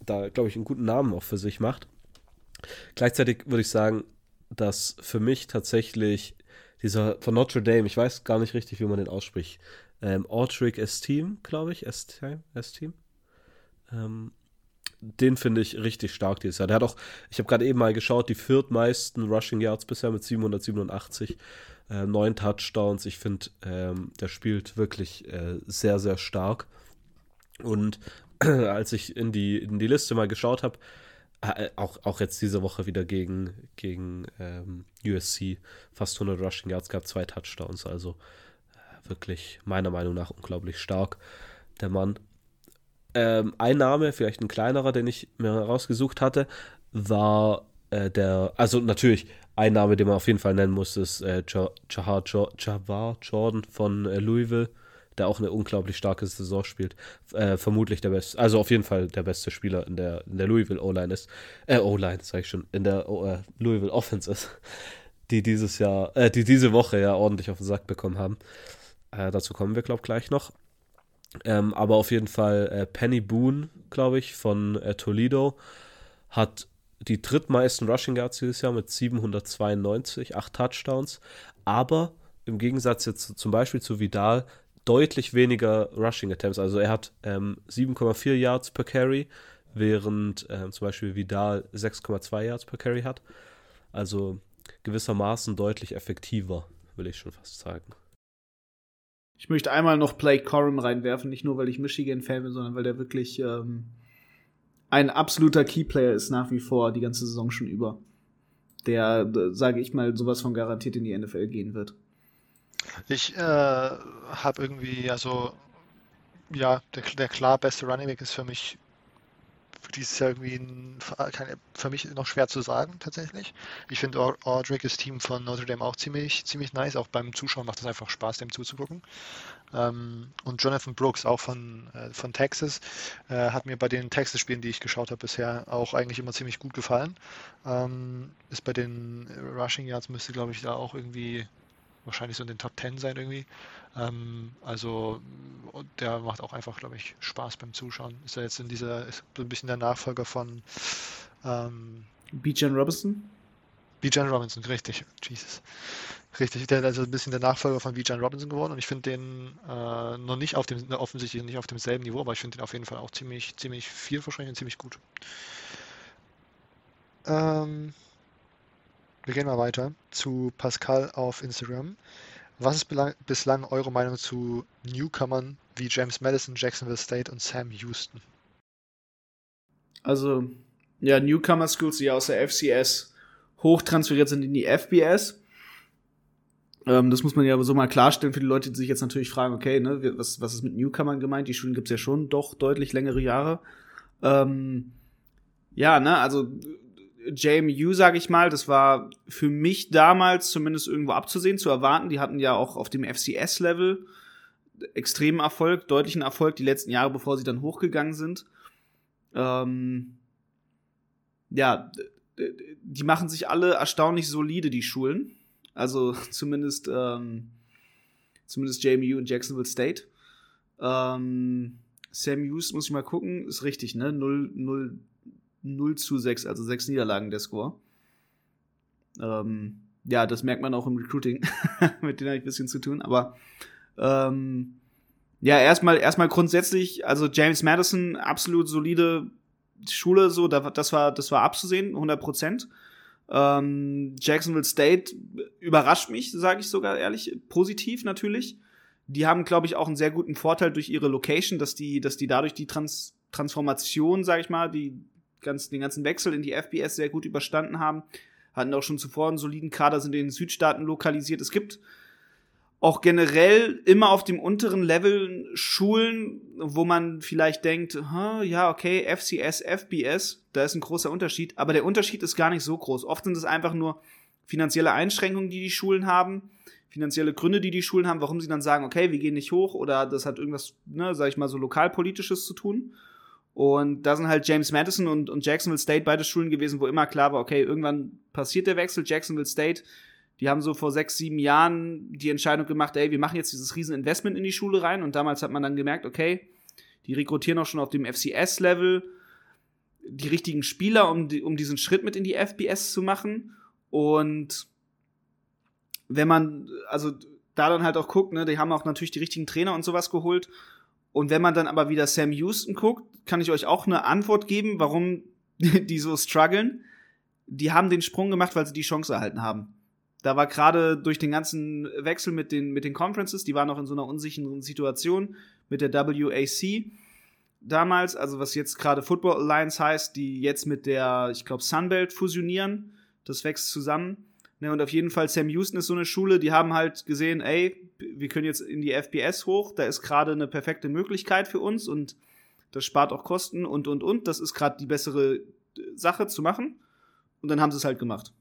da, glaube ich, einen guten Namen auch für sich macht. Gleichzeitig würde ich sagen, dass für mich tatsächlich dieser von Notre Dame, ich weiß gar nicht richtig, wie man den ausspricht, ähm, Audric Estime, glaube ich, Estime, Estime, ähm, den finde ich richtig stark dieses Jahr. Der hat auch, ich habe gerade eben mal geschaut, die viertmeisten Rushing Yards bisher mit siebenhundertsiebenundachtzig, äh, neun Touchdowns. Ich finde, ähm, der spielt wirklich äh, sehr, sehr stark. Und als ich in die, in die Liste mal geschaut habe, äh, auch, auch jetzt diese Woche wieder gegen, gegen ähm, U S C, fast hundert Rushing Yards, gab zwei Touchdowns. Also äh, wirklich meiner Meinung nach unglaublich stark, der Mann. Ähm, ein Name, vielleicht ein kleinerer, den ich mir rausgesucht hatte, war äh, der, also natürlich ein Name, den man auf jeden Fall nennen muss, ist äh, Jahar Jordan von äh, Louisville, der auch eine unglaublich starke Saison spielt. Äh, vermutlich der beste, also auf jeden Fall der beste Spieler in der, in der Louisville O-Line ist. Äh, O-Line, sag ich schon, in der oh, äh, Louisville Offense ist, die dieses Jahr, äh, die diese Woche ja ordentlich auf den Sack bekommen haben. Äh, dazu kommen wir, glaube ich, gleich noch. Ähm, aber auf jeden Fall äh, Penny Boone, glaube ich, von äh, Toledo, hat die drittmeisten Rushing Yards dieses Jahr mit siebenhundertzweiundneunzig, acht Touchdowns, aber im Gegensatz jetzt zum Beispiel zu Vidal deutlich weniger Rushing Attempts. Also er hat ähm, sieben Komma vier Yards per Carry, während ähm, zum Beispiel Vidal sechs Komma zwei Yards per Carry hat. Also gewissermaßen deutlich effektiver, will ich schon fast sagen. Ich möchte einmal noch Blake Corum reinwerfen, nicht nur, weil ich Michigan-Fan bin, sondern weil der wirklich ähm, ein absoluter Keyplayer ist nach wie vor, die ganze Saison schon über. Der, sage ich mal, sowas von garantiert in die N F L gehen wird. Ich äh, habe irgendwie, also, ja, der, der klar beste Running Back ist für mich für dieses Jahr irgendwie ein, keine, für mich noch schwer zu sagen, tatsächlich. Ich finde Audric Team von Notre Dame auch ziemlich, ziemlich nice. Auch beim Zuschauen macht es einfach Spaß, dem zuzugucken. Ähm, und Jonathan Brooks, auch von, äh, von Texas, äh, hat mir bei den Texas-Spielen, die ich geschaut habe bisher, auch eigentlich immer ziemlich gut gefallen. Ähm, ist bei den Rushing Yards, müsste, glaube ich, da auch irgendwie wahrscheinlich so in den Top Ten sein irgendwie. Ähm, also der macht auch einfach, glaube ich, Spaß beim Zuschauen. Ist er jetzt in dieser, ist so ein bisschen der Nachfolger von ähm, Bijan Robinson? Bijan Robinson, richtig. Jesus. Richtig, der ist also ein bisschen der Nachfolger von Bijan Robinson geworden und ich finde den äh, noch nicht auf dem, offensichtlich nicht auf demselben Niveau, aber ich finde den auf jeden Fall auch ziemlich, ziemlich vielversprechend und ziemlich gut. Ähm, wir gehen mal weiter zu Pascal auf Instagram. Was ist belang, bislang eure Meinung zu Newcomern wie James Madison, Jacksonville State und Sam Houston? Also, ja, Newcomer-Schools, die aus der F C S hochtransferiert sind in die F B S. Ähm, das muss man ja so mal klarstellen für die Leute, die sich jetzt natürlich fragen, okay, ne, was, was ist mit Newcomern gemeint? Die Schulen gibt es ja schon doch deutlich längere Jahre. Ähm, ja, ne, also J M U, sage ich mal, das war für mich damals zumindest irgendwo abzusehen, zu erwarten. Die hatten ja auch auf dem F C S-Level extremen Erfolg, deutlichen Erfolg die letzten Jahre, bevor sie dann hochgegangen sind. Ähm, ja, die machen sich alle erstaunlich solide, die Schulen. Also zumindest, ähm, zumindest J M U und Jacksonville State. Ähm, Sam Houston, muss ich mal gucken, ist richtig, ne? null zu sechs, also sechs Niederlagen der Score. Ähm, ja, das merkt man auch im Recruiting. Mit denen habe ich ein bisschen zu tun. Aber ähm, ja, erstmal erstmal grundsätzlich, also James Madison, absolut solide Schule, so, das war, das war abzusehen, hundert Prozent. Ähm, Jacksonville State überrascht mich, sage ich sogar ehrlich, positiv natürlich. Die haben, glaube ich, auch einen sehr guten Vorteil durch ihre Location, dass die, dass die dadurch die Trans- Transformation, sage ich mal, die ganz, den ganzen Wechsel in die F B S sehr gut überstanden haben. Hatten auch schon zuvor einen soliden Kader, sind in den Südstaaten lokalisiert. Es gibt auch generell immer auf dem unteren Level Schulen, wo man vielleicht denkt, ja, okay, F C S, F B S, da ist ein großer Unterschied. Aber der Unterschied ist gar nicht so groß. Oft sind es einfach nur finanzielle Einschränkungen, die die Schulen haben, finanzielle Gründe, die die Schulen haben, warum sie dann sagen, okay, wir gehen nicht hoch, oder das hat irgendwas, ne, sag ich mal, so lokalpolitisches zu tun. Und da sind halt James Madison und, und Jacksonville State beide Schulen gewesen, wo immer klar war, okay, irgendwann passiert der Wechsel. Jacksonville State, die haben so vor sechs, sieben Jahren die Entscheidung gemacht, ey, wir machen jetzt dieses riesen Investment in die Schule rein. Und damals hat man dann gemerkt, okay, die rekrutieren auch schon auf dem F C S-Level. die richtigen Spieler, um, die, um diesen Schritt mit in die F B S zu machen. Und wenn man, also da dann halt auch guckt, ne, die haben auch natürlich die richtigen Trainer und sowas geholt. Und wenn man dann aber wieder Sam Houston guckt, kann ich euch auch eine Antwort geben, warum die so strugglen. Die haben den Sprung gemacht, weil sie die Chance erhalten haben. Da war gerade durch den ganzen Wechsel mit den, mit den Conferences, die waren noch in so einer unsicheren Situation mit der W A C damals, also was jetzt gerade Football Alliance heißt, die jetzt mit der, ich glaube, Sunbelt fusionieren. Das wächst zusammen. Ne, und auf jeden Fall, Sam Houston ist so eine Schule, die haben halt gesehen, ey, wir können jetzt in die F B S hoch, da ist gerade eine perfekte Möglichkeit für uns und das spart auch Kosten und, und, und. Das ist gerade die bessere Sache zu machen. Und dann haben sie es halt gemacht.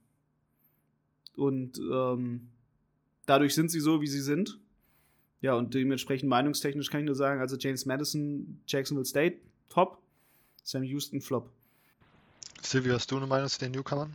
Und ähm, dadurch sind sie so, wie sie sind. Ja, und dementsprechend meinungstechnisch kann ich nur sagen, also James Madison, Jacksonville State, top. Sam Houston, flop. Silvio, hast du eine Meinung zu den Newcomern?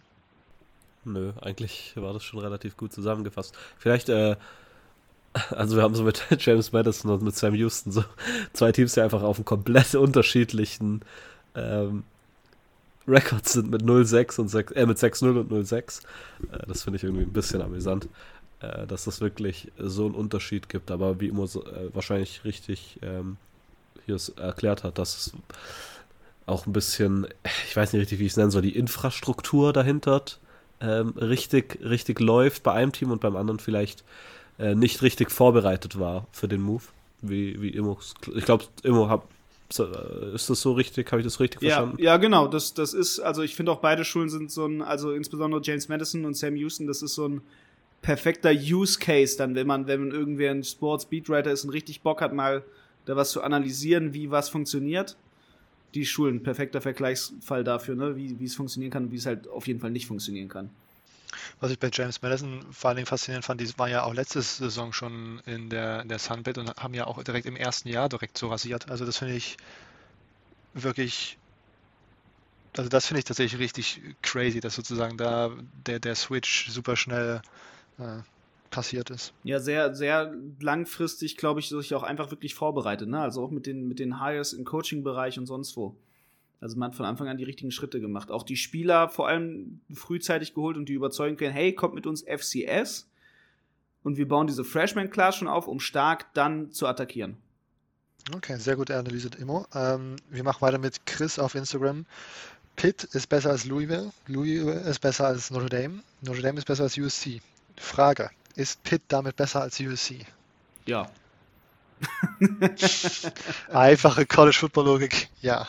Nö, eigentlich war das schon relativ gut zusammengefasst. Vielleicht, äh, also wir haben so mit James Madison und mit Sam Houston so zwei Teams, die einfach auf einem komplett unterschiedlichen ähm, Records sind mit null sechs und sechs, äh, mit sechs null und null sechs. Äh, das finde ich irgendwie ein bisschen amüsant, äh, dass das wirklich so einen Unterschied gibt. Aber wie immer so, äh, wahrscheinlich richtig ähm, hier es erklärt hat, dass es auch ein bisschen, ich weiß nicht richtig, wie ich es nennen soll, die Infrastruktur dahinter ähm, richtig, richtig läuft bei einem Team und beim anderen vielleicht äh, nicht richtig vorbereitet war für den Move. Wie, wie Immo, ich glaube, Immo hat ist das so richtig? Habe ich das richtig ja, verstanden? Ja, genau. Das, das ist, also ich finde auch beide Schulen sind so ein, also insbesondere James Madison und Sam Houston, das ist so ein perfekter Use Case dann, wenn man, wenn man irgendwer ein Sports Beatwriter ist und richtig Bock hat, mal da was zu analysieren, wie was funktioniert. Die Schulen, perfekter Vergleichsfall dafür, ne, wie, wie es funktionieren kann und wie es halt auf jeden Fall nicht funktionieren kann. Was ich bei James Madison vor allen Dingen faszinierend fand, die waren ja auch letzte Saison schon in der, in der Sunbelt und haben ja auch direkt im ersten Jahr direkt so rasiert. Also das finde ich wirklich, also das finde ich tatsächlich richtig crazy, dass sozusagen da der, der Switch super schnell äh, passiert ist. Ja, sehr, sehr langfristig, glaube ich, sich auch einfach wirklich vorbereitet, ne? Also auch mit den, mit den Hires im Coaching-Bereich und sonst wo. Also man hat von Anfang an die richtigen Schritte gemacht. Auch die Spieler vor allem frühzeitig geholt und die überzeugen können, hey, kommt mit uns F C S und wir bauen diese Freshman-Class schon auf, um stark dann zu attackieren. Okay, sehr gut analysiert, Immo. Ähm, wir machen weiter mit Chris auf Instagram. Pitt ist besser als Louisville. Louisville ist besser als Notre Dame. Notre Dame ist besser als U S C. Frage, ist Pitt damit besser als U S C? Ja. Einfache College-Football-Logik, ja.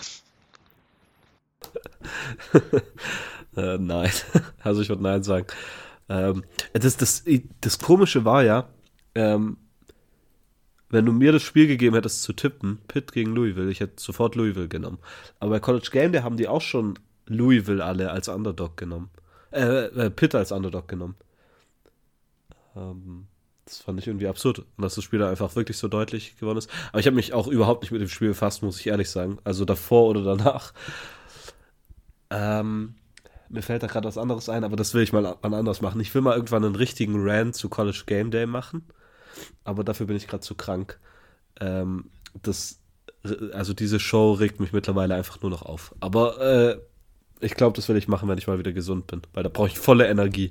äh, nein. Also ich würde nein sagen. Ähm, das, das, das Komische war ja, ähm, wenn du mir das Spiel gegeben hättest zu tippen, Pitt gegen Louisville, ich hätte sofort Louisville genommen. Aber bei College Game Day haben die auch schon Louisville alle als Underdog genommen. Äh, äh Pitt als Underdog genommen. Ähm, das fand ich irgendwie absurd. Und dass das Spiel da einfach wirklich so deutlich geworden ist. Aber ich habe mich auch überhaupt nicht mit dem Spiel befasst, muss ich ehrlich sagen. Also davor oder danach. Ähm, mir fällt da gerade was anderes ein, aber das will ich mal an anders machen. Ich will mal irgendwann einen richtigen Rant zu College Game Day machen, aber dafür bin ich gerade zu krank. Ähm, das, also diese Show regt mich mittlerweile einfach nur noch auf. Aber äh, ich glaube, das will ich machen, wenn ich mal wieder gesund bin, weil da brauche ich volle Energie.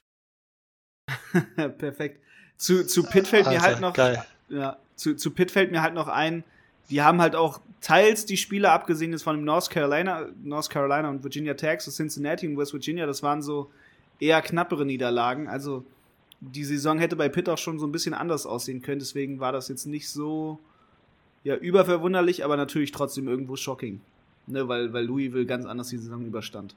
Perfekt. Zu, zu Pitt fällt mir Alter, halt noch geil. Ja, zu, zu Pitt fällt mir halt noch ein, die haben halt auch teils die Spiele, abgesehen jetzt von dem North Carolina, North Carolina und Virginia Tech, so Cincinnati und West Virginia, das waren so eher knappere Niederlagen. Also die Saison hätte bei Pitt auch schon so ein bisschen anders aussehen können, deswegen war das jetzt nicht so ja, überverwunderlich, aber natürlich trotzdem irgendwo shocking. Ne, weil, weil Louisville ganz anders die Saison überstand.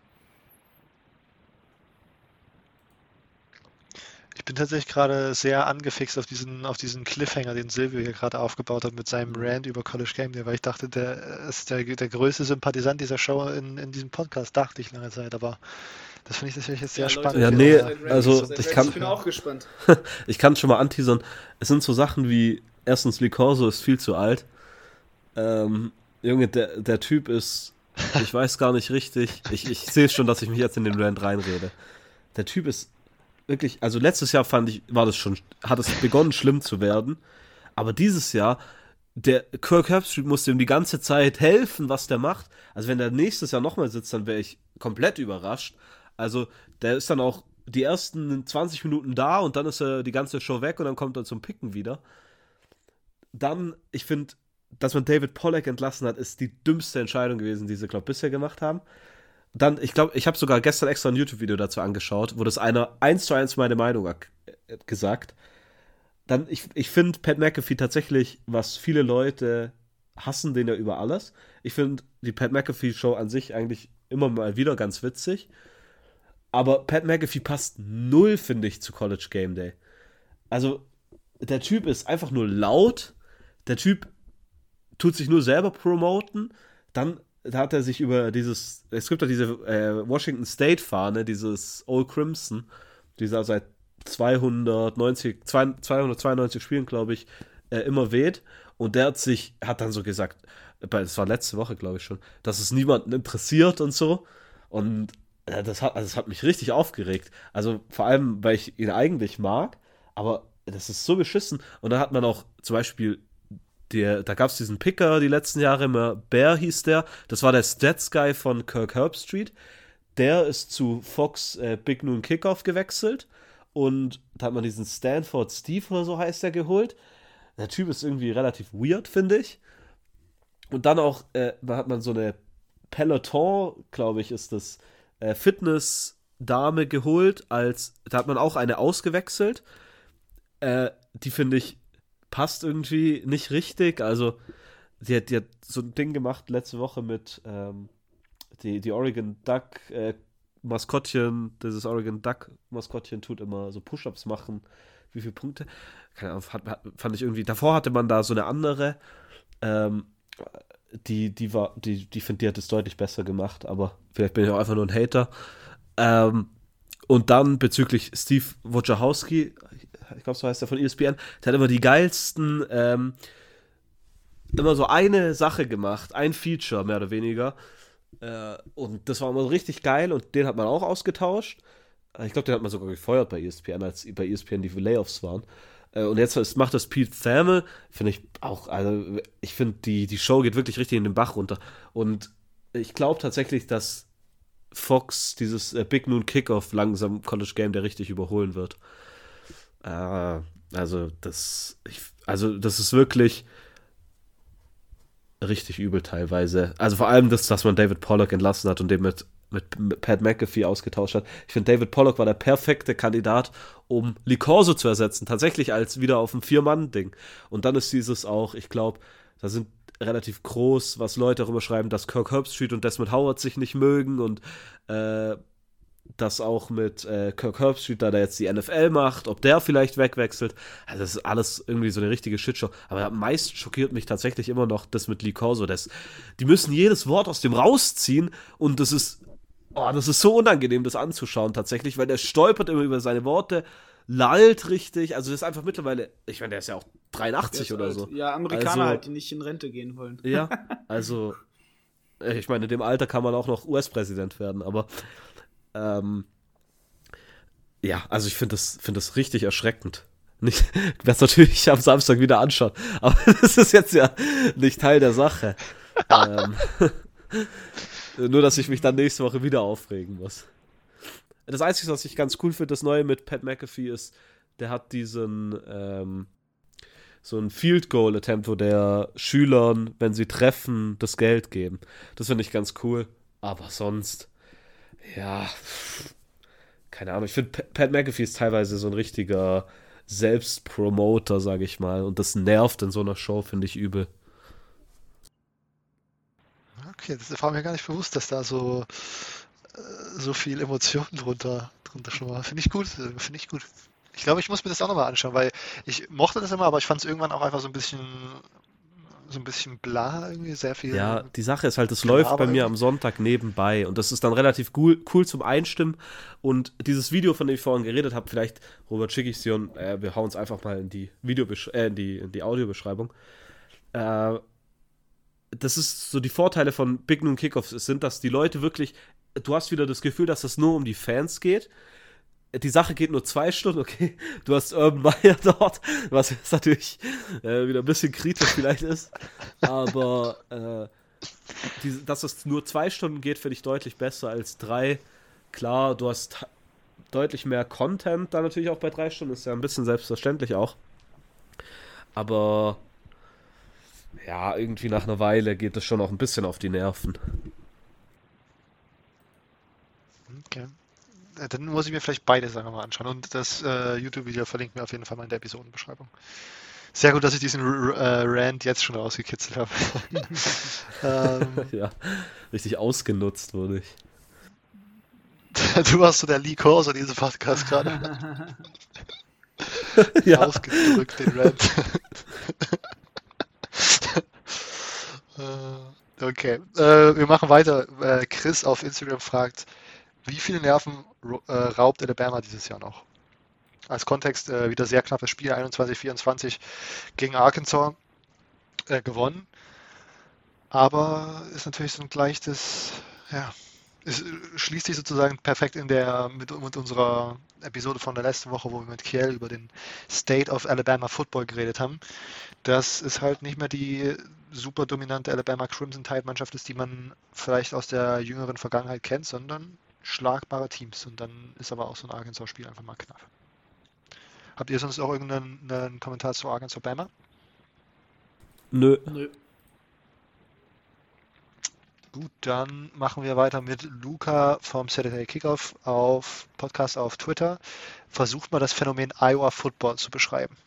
Ich bin tatsächlich gerade sehr angefixt auf diesen, auf diesen Cliffhanger, den Silvio hier gerade aufgebaut hat mit seinem Rant über College Game Day, weil ich dachte, der ist der, der größte Sympathisant dieser Show in, in diesem Podcast, dachte ich lange Zeit, aber das finde ich natürlich jetzt sehr Ja, spannend. Ja, nee, also ich kann, ich bin auch gespannt. ich kann schon mal anteasern. Es sind so Sachen wie, erstens, Lee Corso ist viel zu alt. Ähm, Junge, der, der Typ ist, ich weiß gar nicht richtig, ich, ich sehe schon, dass ich mich jetzt in den Rant reinrede. Der Typ ist wirklich, also letztes Jahr fand ich, war das schon, hat es begonnen schlimm zu werden, aber dieses Jahr der Kirk Herbstreit musste ihm die ganze Zeit helfen, was der macht. Also wenn der nächstes Jahr nochmal sitzt, dann wäre ich komplett überrascht. Also der ist dann auch die ersten zwanzig Minuten da und dann ist er die ganze Show weg und dann kommt er zum Picken wieder. Dann, ich finde, dass man David Pollack entlassen hat, ist die dümmste Entscheidung gewesen, die sie, glaube ich, bisher gemacht haben. Dann, ich glaube, ich habe sogar gestern extra ein YouTube-Video dazu angeschaut, wo das einer eins zu eins meine Meinung hat gesagt. Dann, ich, ich finde Pat McAfee tatsächlich, was viele Leute hassen, den ja über alles. Ich finde die Pat McAfee-Show an sich eigentlich immer mal wieder ganz witzig. Aber Pat McAfee passt null, finde ich, zu College Game Day. Also, der Typ ist einfach nur laut. Der Typ tut sich nur selber promoten. Dann da hat er sich über dieses, es gibt ja diese äh, Washington State-Fahne, dieses Old Crimson, die da seit zweihundertneunzig, zweihundertzweiundneunzig Spielen, glaube ich, äh, immer weht. Und der hat sich, hat dann so gesagt, das war letzte Woche, glaube ich schon, dass es niemanden interessiert und so. Und äh, das, hat, also das hat mich richtig aufgeregt. Also vor allem, weil ich ihn eigentlich mag, aber das ist so beschissen. Und da hat man auch zum Beispiel, der, da gab es diesen Picker die letzten Jahre immer, Bear hieß der, das war der Stats-Guy von Kirk Herbstreit. Der ist zu Fox äh, Big Noon Kickoff gewechselt und da hat man diesen Stanford Steve oder so heißt der geholt. Der Typ ist irgendwie relativ weird, finde ich. Und dann auch, äh, da hat man so eine Peloton, glaube ich, ist das, äh, Fitness-Dame geholt, als, da hat man auch eine ausgewechselt. Äh, die finde ich passt irgendwie nicht richtig. Also, die hat, die hat so ein Ding gemacht letzte Woche mit ähm, die, die Oregon Duck äh, Maskottchen, dieses Oregon Duck Maskottchen tut immer so Push-Ups machen. Wie viele Punkte? Keine Ahnung, hat, hat, fand ich irgendwie. Davor hatte man da so eine andere, ähm, die, die war, die, die finde, die hat es deutlich besser gemacht, aber vielleicht bin ich auch einfach nur ein Hater. Ähm, und dann bezüglich Steve Wojciechowski, ich glaube, so heißt der von E S P N, der hat immer die geilsten, ähm, immer so eine Sache gemacht, ein Feature, mehr oder weniger. Äh, und das war immer richtig geil und den hat man auch ausgetauscht. Ich glaube, den hat man sogar gefeuert bei E S P N, als bei E S P N die Layoffs waren. Äh, und jetzt macht das Pete Thamel, finde ich auch, also ich finde, die, die Show geht wirklich richtig in den Bach runter. Und ich glaube tatsächlich, dass Fox dieses äh, Big Noon Kickoff langsam College Game der richtig überholen wird. Äh, also das, ich, also das ist wirklich richtig übel teilweise. Also vor allem das, dass man David Pollock entlassen hat und den mit, mit Pat McAfee ausgetauscht hat. Ich finde, David Pollock war der perfekte Kandidat, um Lee Corso zu ersetzen. Tatsächlich als wieder auf ein Vier-Mann-Ding. Und dann ist dieses auch, ich glaube, da sind relativ groß, was Leute darüber schreiben, dass Kirk Herbstreit und Desmond Howard sich nicht mögen und äh, das auch mit äh, Kirk Herbstreit, da der jetzt die N F L macht, ob der vielleicht wegwechselt. Also das ist alles irgendwie so eine richtige Shitshow. Aber am meisten schockiert mich tatsächlich immer noch das mit Lee Corso. Das, die müssen jedes Wort aus dem rausziehen und das ist, oh, das ist so unangenehm, das anzuschauen tatsächlich, weil der stolpert immer über seine Worte, lallt richtig. Also das ist einfach mittlerweile, ich meine, der ist ja auch dreiundachtzig oder alt. so. Ja, Amerikaner also, halt, die nicht in Rente gehen wollen. Ja, also ich meine, in dem Alter kann man auch noch U S-Präsident werden, aber ähm, ja, also ich finde das, find das richtig erschreckend. Ich werde es natürlich am Samstag wieder anschauen, aber das ist jetzt ja nicht Teil der Sache. ähm, nur, dass ich mich dann nächste Woche wieder aufregen muss. Das Einzige, was ich ganz cool finde, das Neue mit Pat McAfee ist, der hat diesen ähm, so ein Field Goal Attempt, wo der Schülern, wenn sie treffen, das Geld geben. Das finde ich ganz cool. Aber sonst, ja, keine Ahnung. Ich finde, Pat McAfee ist teilweise so ein richtiger Selbstpromoter, sage ich mal. Und das nervt in so einer Show, finde ich übel. Okay, das war mir gar nicht bewusst, dass da so, so viel Emotionen drunter, drunter schon war. Finde ich gut, finde ich gut. Ich glaube, ich muss mir das auch nochmal anschauen, weil ich mochte das immer, aber ich fand es irgendwann auch einfach so ein bisschen, so ein bisschen bla, irgendwie sehr viel. Ja, die Sache ist halt, es läuft bei mir am Sonntag nebenbei und das ist dann relativ cool, cool zum Einstimmen und dieses Video, von dem ich vorhin geredet habe, vielleicht, Robert, schicke ich es dir und äh, wir hauen es einfach mal in die Videobesch- äh, in die, in die Audiobeschreibung. Äh, das ist so die Vorteile von Big Noon Kickoffs sind, dass die Leute wirklich, du hast wieder das Gefühl, dass es nur um die Fans geht. die Sache geht nur zwei Stunden, okay, du hast Urban Meyer dort, was jetzt natürlich äh, wieder ein bisschen kritisch vielleicht ist, aber äh, die, dass es nur zwei Stunden geht, finde ich deutlich besser als drei. Klar, du hast deutlich mehr Content da natürlich auch bei drei Stunden, ist ja ein bisschen selbstverständlich auch, aber ja, irgendwie nach einer Weile geht es schon auch ein bisschen auf die Nerven. Okay. Dann muss ich mir vielleicht beide Sachen mal anschauen. Und das äh, YouTube-Video verlinkt mir auf jeden Fall mal in der Episodenbeschreibung. Sehr gut, dass ich diesen R- äh, Rant jetzt schon rausgekitzelt habe. ähm, Ja, richtig ausgenutzt wurde ich. Du warst so der Lee Corso dieses Podcast gerade. Ja. Ausgedrückt, den Rant. Äh, okay, äh, wir machen weiter. Äh, Chris auf Instagram fragt, wie viele Nerven äh, raubt Alabama dieses Jahr noch? Als Kontext äh, wieder sehr knappes Spiel, einundzwanzig vierundzwanzig gegen Arkansas äh, gewonnen. Aber ist natürlich so ein gleiches, ja, es schließt sich sozusagen perfekt in der mit, mit unserer Episode von der letzten Woche, wo wir mit Kiel über den State of Alabama Football geredet haben. Dass es halt nicht mehr die super dominante Alabama Crimson Tide Mannschaft ist, die man vielleicht aus der jüngeren Vergangenheit kennt, sondern schlagbare Teams. Und dann ist aber auch so ein Arkansas-Spiel einfach mal knapp. Habt ihr sonst auch irgendeinen einen Kommentar zu Arkansas-Bama? Nö. Nö. Gut, dann machen wir weiter mit Luca vom Saturday Kickoff auf Podcast auf Twitter. Versucht mal das Phänomen Iowa Football zu beschreiben.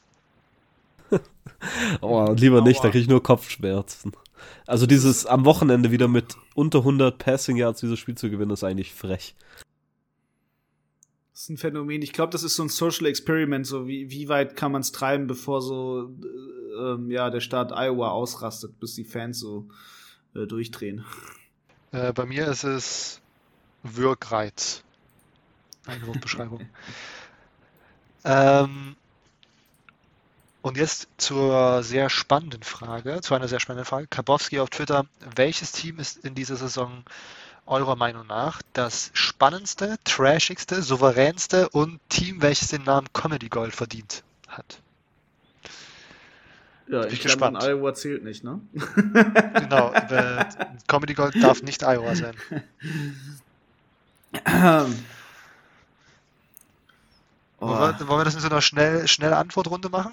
Oh, lieber nicht, da kriege ich nur Kopfschmerzen. Also dieses am Wochenende wieder mit unter hundert Passing Yards dieses Spiel zu gewinnen, ist eigentlich frech. Das ist ein Phänomen. Ich glaube, das ist so ein Social Experiment, so wie, wie weit kann man es treiben, bevor so äh, ähm, ja, der Staat Iowa ausrastet, bis die Fans so äh, durchdrehen. Äh, bei mir ist es Wirkreiz. Eine Wortbeschreibung. ähm, und jetzt zur sehr spannenden Frage, zu einer sehr spannenden Frage. Kabowski auf Twitter, welches Team ist in dieser Saison eurer Meinung nach das spannendste, trashigste, souveränste und Team, welches den Namen Comedy Gold verdient hat? Ja, Bin ich ich glaube, gespannt. Iowa zählt nicht, ne? Genau, äh, Comedy Gold darf nicht Iowa sein. Oh. Wollen wir, wollen wir das in so einer schnell, schnell Antwortrunde machen?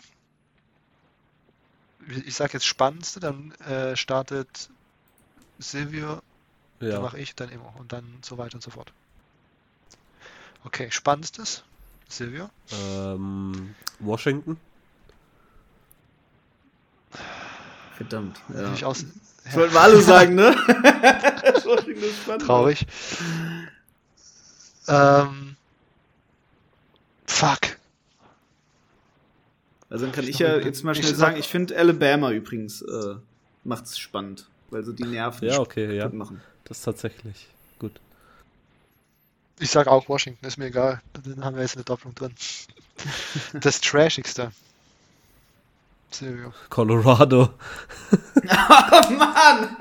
Ich sage jetzt spannendste, dann äh, startet Silvio, dann Ja. mache ich, dann Immo und dann so weiter und so fort. Okay, spannendstes, Silvio. Ähm, Washington. Verdammt. Ja. Natürlich aus, Das wollten wir alle sagen, ne? Washington ist spannend. traurig. Ähm, fuck. Also dann kann ich Ich ja noch- jetzt mal ich schnell sag- sagen, ich finde Alabama übrigens äh, macht's spannend, weil so die Nerven Ja, okay, ja. kaputt machen. Das ist tatsächlich gut. Ich sag auch Washington, ist mir egal. Dann haben wir jetzt eine Doppelung drin. Das Trashigste. Silvio. Colorado. Oh Mann!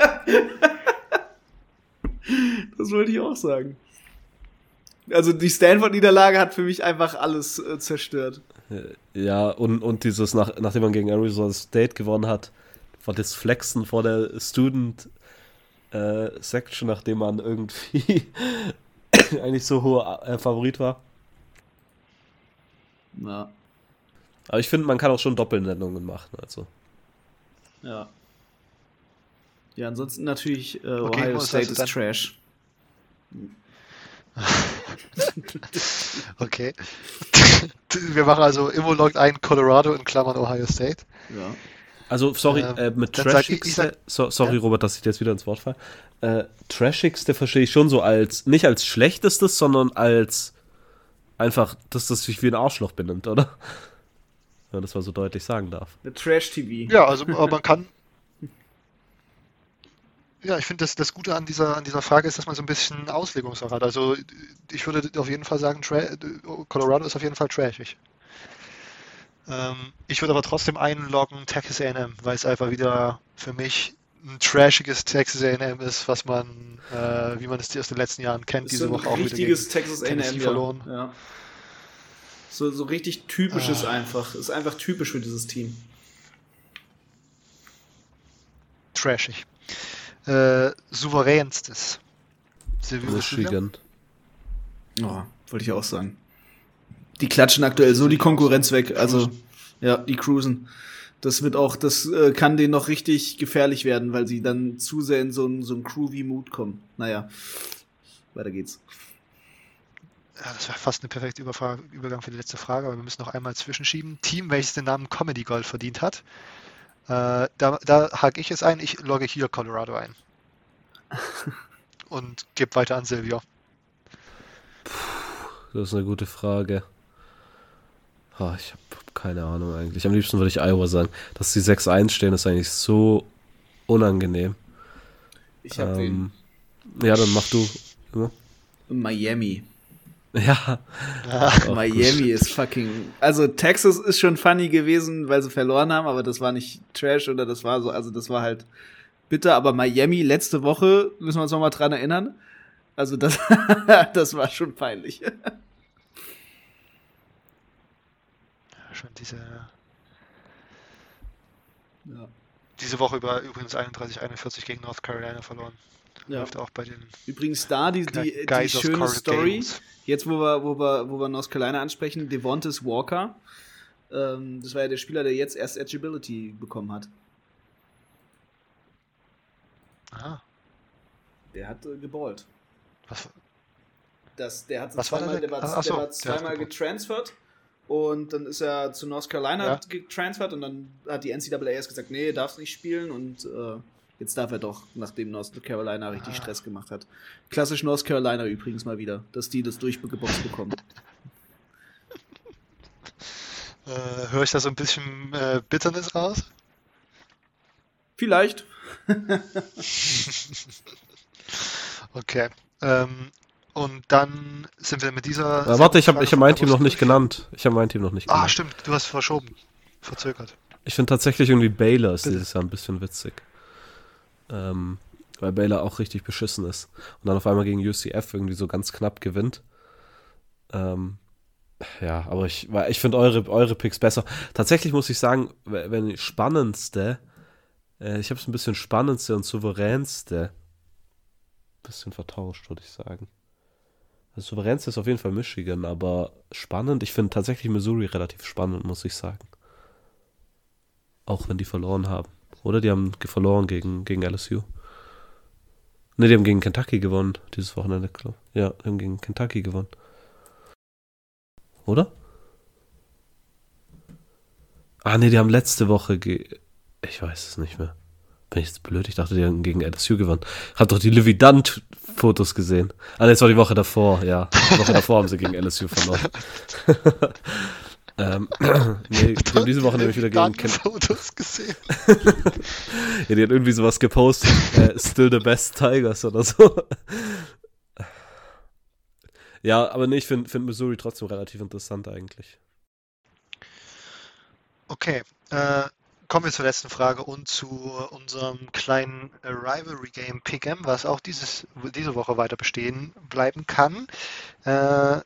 Das wollte ich auch sagen. Also die Stanford-Niederlage hat für mich einfach alles äh, zerstört. Ja, und, und dieses, nach, nachdem man gegen Arizona State gewonnen hat, war das Flexen vor der Student äh, Section, nachdem man irgendwie eigentlich so hoher äh, Favorit war. Ja. Aber ich finde, man kann auch schon Doppelnennungen machen, also. Ja. Ja, ansonsten natürlich äh, Okay, Ohio was State hast du ist dann? Trash. Okay. Wir machen also Immo loggt ein Colorado in Klammern Ohio State. Ja. Also, sorry, Ähm, äh, mit dann sag ich- ich Trashigste, sag- so, sorry Ja? Robert, dass ich dir jetzt wieder ins Wort falle. Äh, Trashigste verstehe ich schon so als, nicht als schlechtestes, sondern als einfach, dass das sich wie ein Arschloch benimmt, oder? Wenn man das mal so deutlich sagen darf. Der Trash-T V. Ja, also aber man kann. Ja, ich finde, das, das Gute an dieser, an dieser Frage ist, dass man so ein bisschen Auslegungssache hat. Also ich würde auf jeden Fall sagen, Tra Colorado ist auf jeden Fall trashig. Ähm, ich würde aber trotzdem einloggen Texas A and M, weil es einfach wieder für mich ein trashiges Texas A and M ist, was man, äh, wie man es aus den letzten Jahren kennt, Ist diese so Woche ein auch wieder richtiges gegen Texas A and Tennessee M verloren. Ja. Ja. So, so richtig typisches Ah. einfach. Ist einfach typisch für dieses Team. Trashig. Äh, souveränstes. Silvio, Michigan. Oh, wollte ich auch sagen. Die klatschen aktuell so die Konkurrenz weg. Also, ja, die cruisen. Das wird auch, das äh, kann denen noch richtig gefährlich werden, weil sie dann zu sehr in so einen so einen Groovy-Mood kommen. Naja, weiter geht's. Ja, das war fast eine perfekte Überfrage, Übergang für die letzte Frage, aber wir müssen noch einmal zwischenschieben. Team, welches den Namen Comedy Gold verdient hat. Äh, da, da hake ich es ein, ich logge hier Colorado ein. Und gebe weiter an Silvio. Das ist eine gute Frage. Oh, ich habe keine Ahnung eigentlich. Am liebsten würde ich Iowa sagen. Dass die sechs eins stehen, ist eigentlich so unangenehm. Ich hab ähm, Ja, dann mach du. Ja. wen. Miami. Ja. Ja. Auch Miami gut. ist fucking. Also Texas ist schon funny gewesen, weil sie verloren haben, aber das war nicht Trash oder das war so, also das war halt bitter, aber Miami letzte Woche, müssen wir uns nochmal dran erinnern. Also das, das war schon peinlich. Schon diese, Ja. diese Woche über übrigens einunddreißig einundvierzig gegen North Carolina verloren. Ja. Läuft auch bei den Übrigens da die, die, die Guys aus schöne Coral Story, Gables. jetzt wo wir, wo wir, wo wir North Carolina ansprechen, Devontae Walker, ähm, das war ja der Spieler, der jetzt erst Eligibility bekommen hat. Aha. Der hat äh, geballt. Was, Das, der hat Was war zweimal, der- der war, Ach so, der war der hat zweimal geballt. getransfert und dann ist er zu North Carolina Ja. getransfert und dann hat die N C double A erst gesagt, nee, darfst nicht spielen und äh, jetzt darf er doch, nachdem North Carolina richtig Ah. Stress gemacht hat. Klassisch North Carolina übrigens mal wieder, dass die das durchgeboxt bekommen. äh, höre ich da so ein bisschen äh, Bitternis raus? Vielleicht. Okay. Ähm, und dann sind wir mit dieser. Ah, warte, ich habe Frage ich hab mein von Team noch August nicht durch. genannt. Ich habe mein Team noch nicht Ah, genannt. stimmt, du hast verschoben. Verzögert. Ich finde tatsächlich irgendwie Baylor ist Bitte. dieses Jahr ein bisschen witzig. Ähm, weil Baylor auch richtig beschissen ist. Und dann auf einmal gegen U C F irgendwie so ganz knapp gewinnt. Ähm, ja, aber ich, weil ich finde eure, eure Picks besser. Tatsächlich muss ich sagen, w- wenn die spannendste, äh, ich habe es ein bisschen spannendste und souveränste, bisschen vertauscht, würde ich sagen. Das souveränste ist auf jeden Fall Michigan, aber spannend, ich finde tatsächlich Missouri relativ spannend, muss ich sagen. Auch wenn die verloren haben. Oder die haben ge- verloren gegen, gegen L S U. Ne, die haben gegen Kentucky gewonnen, dieses Wochenende, glaube ich. Ja, die haben gegen Kentucky gewonnen. Oder? Ah, ne, die haben letzte Woche ge... Ich weiß es nicht mehr. Bin ich jetzt blöd? Ich dachte, die haben gegen L S U gewonnen. Hab doch die Livy Dunn-Fotos gesehen. Ah, ne, das war die Woche davor, ja. Die Woche davor haben sie gegen L S U verloren. ähm, nee, die haben diese Woche nämlich wieder gegen Kentucky. Fotos gesehen. Ja, die hat irgendwie sowas gepostet. Äh, still the best Tigers oder so. Ja, aber nee, ich finde find Missouri trotzdem relativ interessant eigentlich. Okay, äh, kommen wir zur letzten Frage und zu unserem kleinen äh, Rivalry Game Pick'em, was auch dieses, diese Woche weiter bestehen bleiben kann. Äh,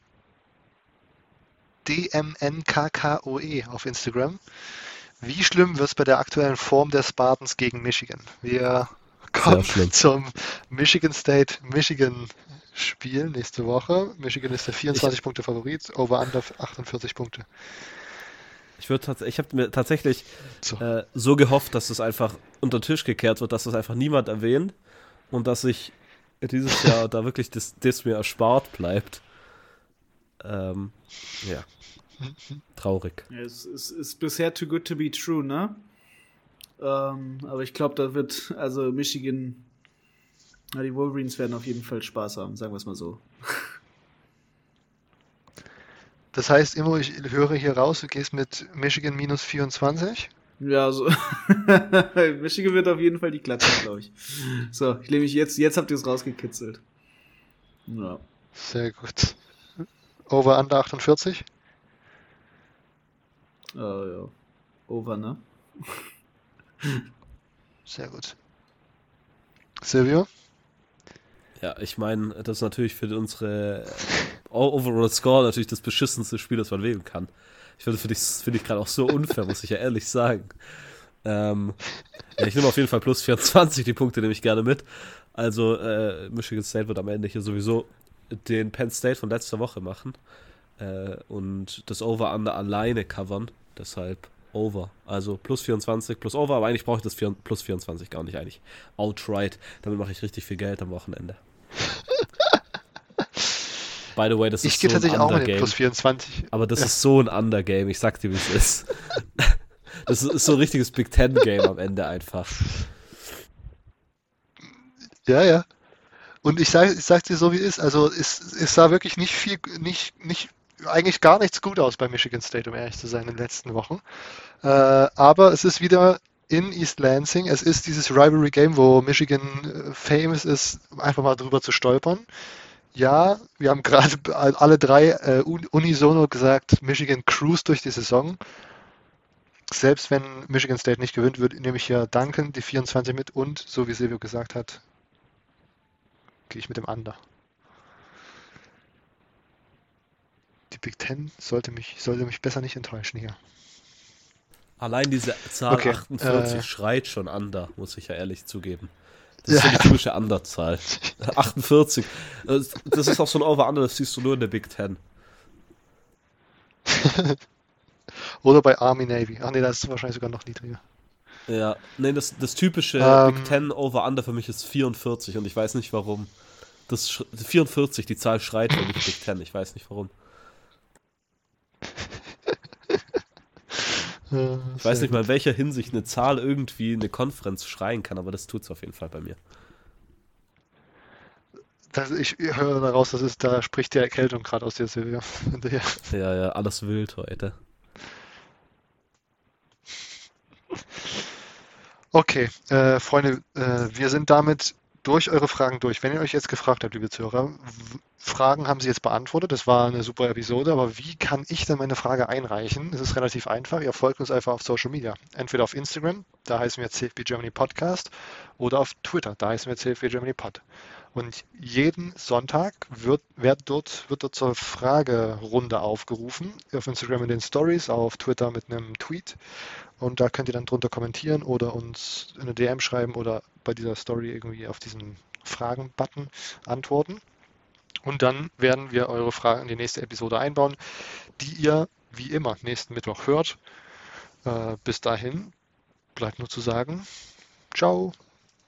D M N K K O E auf Instagram. Wie schlimm wird es bei der aktuellen Form der Spartans gegen Michigan? Wir kommen schlimm. zum Michigan State Michigan Spiel nächste Woche. Michigan ist der vierundzwanzig Punkte Favorit, Over-Under achtundvierzig Punkte. Ich würde tats- ich habe mir tatsächlich So. äh, so gehofft, dass es einfach unter den Tisch gekehrt wird, dass das einfach niemand erwähnt und dass ich dieses Jahr da wirklich das, das mir erspart bleibt. Ähm, ja. Traurig. Ja, es ist, ist bisher too good to be true, ne? Ähm, aber ich glaube, da wird, also Michigan, na, die Wolverines werden auf jeden Fall Spaß haben, sagen wir es mal so. Das heißt, Immo, ich höre hier raus, du gehst mit Michigan minus vierundzwanzig. Ja, so. Michigan wird auf jeden Fall die klatschen, glaube ich. So, ich nehme mich jetzt, jetzt habt ihr es rausgekitzelt. Ja. Sehr gut. Over-Under achtundvierzig. Oh, ja. Over, ne? Sehr gut. Silvio? Ja, ich meine, das ist natürlich für unsere Overall Score natürlich das beschissenste Spiel, das man wählen kann. Ich finde, finde ich, finde ich gerade auch so unfair, muss ich ja ehrlich sagen. Ähm, ja, ich nehme auf jeden Fall plus vierundzwanzig, die Punkte nehme ich gerne mit. Also, äh, Michigan State wird am Ende hier sowieso den Penn State von letzter Woche machen äh, und das Over-Under alleine covern. Deshalb Over. Also plus vierundzwanzig, plus Over, aber eigentlich brauche ich das vier, plus vierundzwanzig gar nicht, eigentlich outright. Damit mache ich richtig viel Geld am Wochenende. By the way, das Ich ist gehe so ein tatsächlich auch mit dem Undergame. plus vierundzwanzig. Aber das Ja. ist so ein Undergame, ich sag dir, wie es ist. Das ist so ein richtiges Big Ten Game am Ende einfach. Ja, ja. Und ich sage ich sag dir so, wie es ist. Also es, es sah wirklich nicht viel, nicht, nicht, eigentlich gar nichts gut aus bei Michigan State, um ehrlich zu sein, in den letzten Wochen. Äh, aber es ist wieder in East Lansing. Es ist dieses Rivalry Game, wo Michigan äh, famous ist, einfach mal drüber zu stolpern. Ja, wir haben gerade alle drei äh, un- unisono gesagt, Michigan cruise durch die Saison. Selbst wenn Michigan State nicht gewinnt, würde nehme ich hier Duncan die vierundzwanzig mit und, so wie Silvio gesagt hat, gehe ich mit dem Under. Die Big Ten sollte mich, sollte mich besser nicht enttäuschen hier. Allein diese Zahl Okay, achtundvierzig äh, schreit schon Under, muss ich ja ehrlich zugeben. Das ist Ja. so die typische Under-Zahl. achtundvierzig. Das das ist auch so ein Over-Under, das siehst du nur in der Big Ten. Oder bei Army Navy. Ach nee, da ist es wahrscheinlich sogar noch niedriger. Ja, nee, das, das typische Ähm. Big Ten Over-Under für mich ist vierundvierzig und ich weiß nicht warum. Das sch- vierundvierzig, die Zahl schreit für mich Big Ten, ich weiß nicht warum. Äh, Ich weiß sehr nicht mal, gut. in welcher Hinsicht eine Zahl irgendwie eine Konferenz schreien kann, aber das tut's auf jeden Fall bei mir. Das, ich höre daraus, das ist, da spricht die Erkältung gerade aus dir, Silvia. Hinterher. Ja, ja, alles wild heute. Okay, äh, Freunde, äh, wir sind damit durch eure Fragen durch. Wenn ihr euch jetzt gefragt habt, liebe Zuhörer, w- Fragen haben sie jetzt beantwortet. Das war eine super Episode, aber wie kann ich denn meine Frage einreichen? Es ist relativ einfach. Ihr folgt uns einfach auf Social Media. Entweder auf Instagram, da heißen wir C F B Germany Podcast, oder auf Twitter, da heißen wir C F B Germany Pod. Und jeden Sonntag wird, wird, dort, wird dort zur Fragerunde aufgerufen. Auf Instagram in den Stories, auf Twitter mit einem Tweet. Und da könnt ihr dann drunter kommentieren oder uns eine D M schreiben oder bei dieser Story irgendwie auf diesen Fragen-Button antworten. Und dann werden wir eure Fragen in die nächste Episode einbauen, die ihr wie immer nächsten Mittwoch hört. Äh, bis dahin bleibt nur zu sagen, ciao.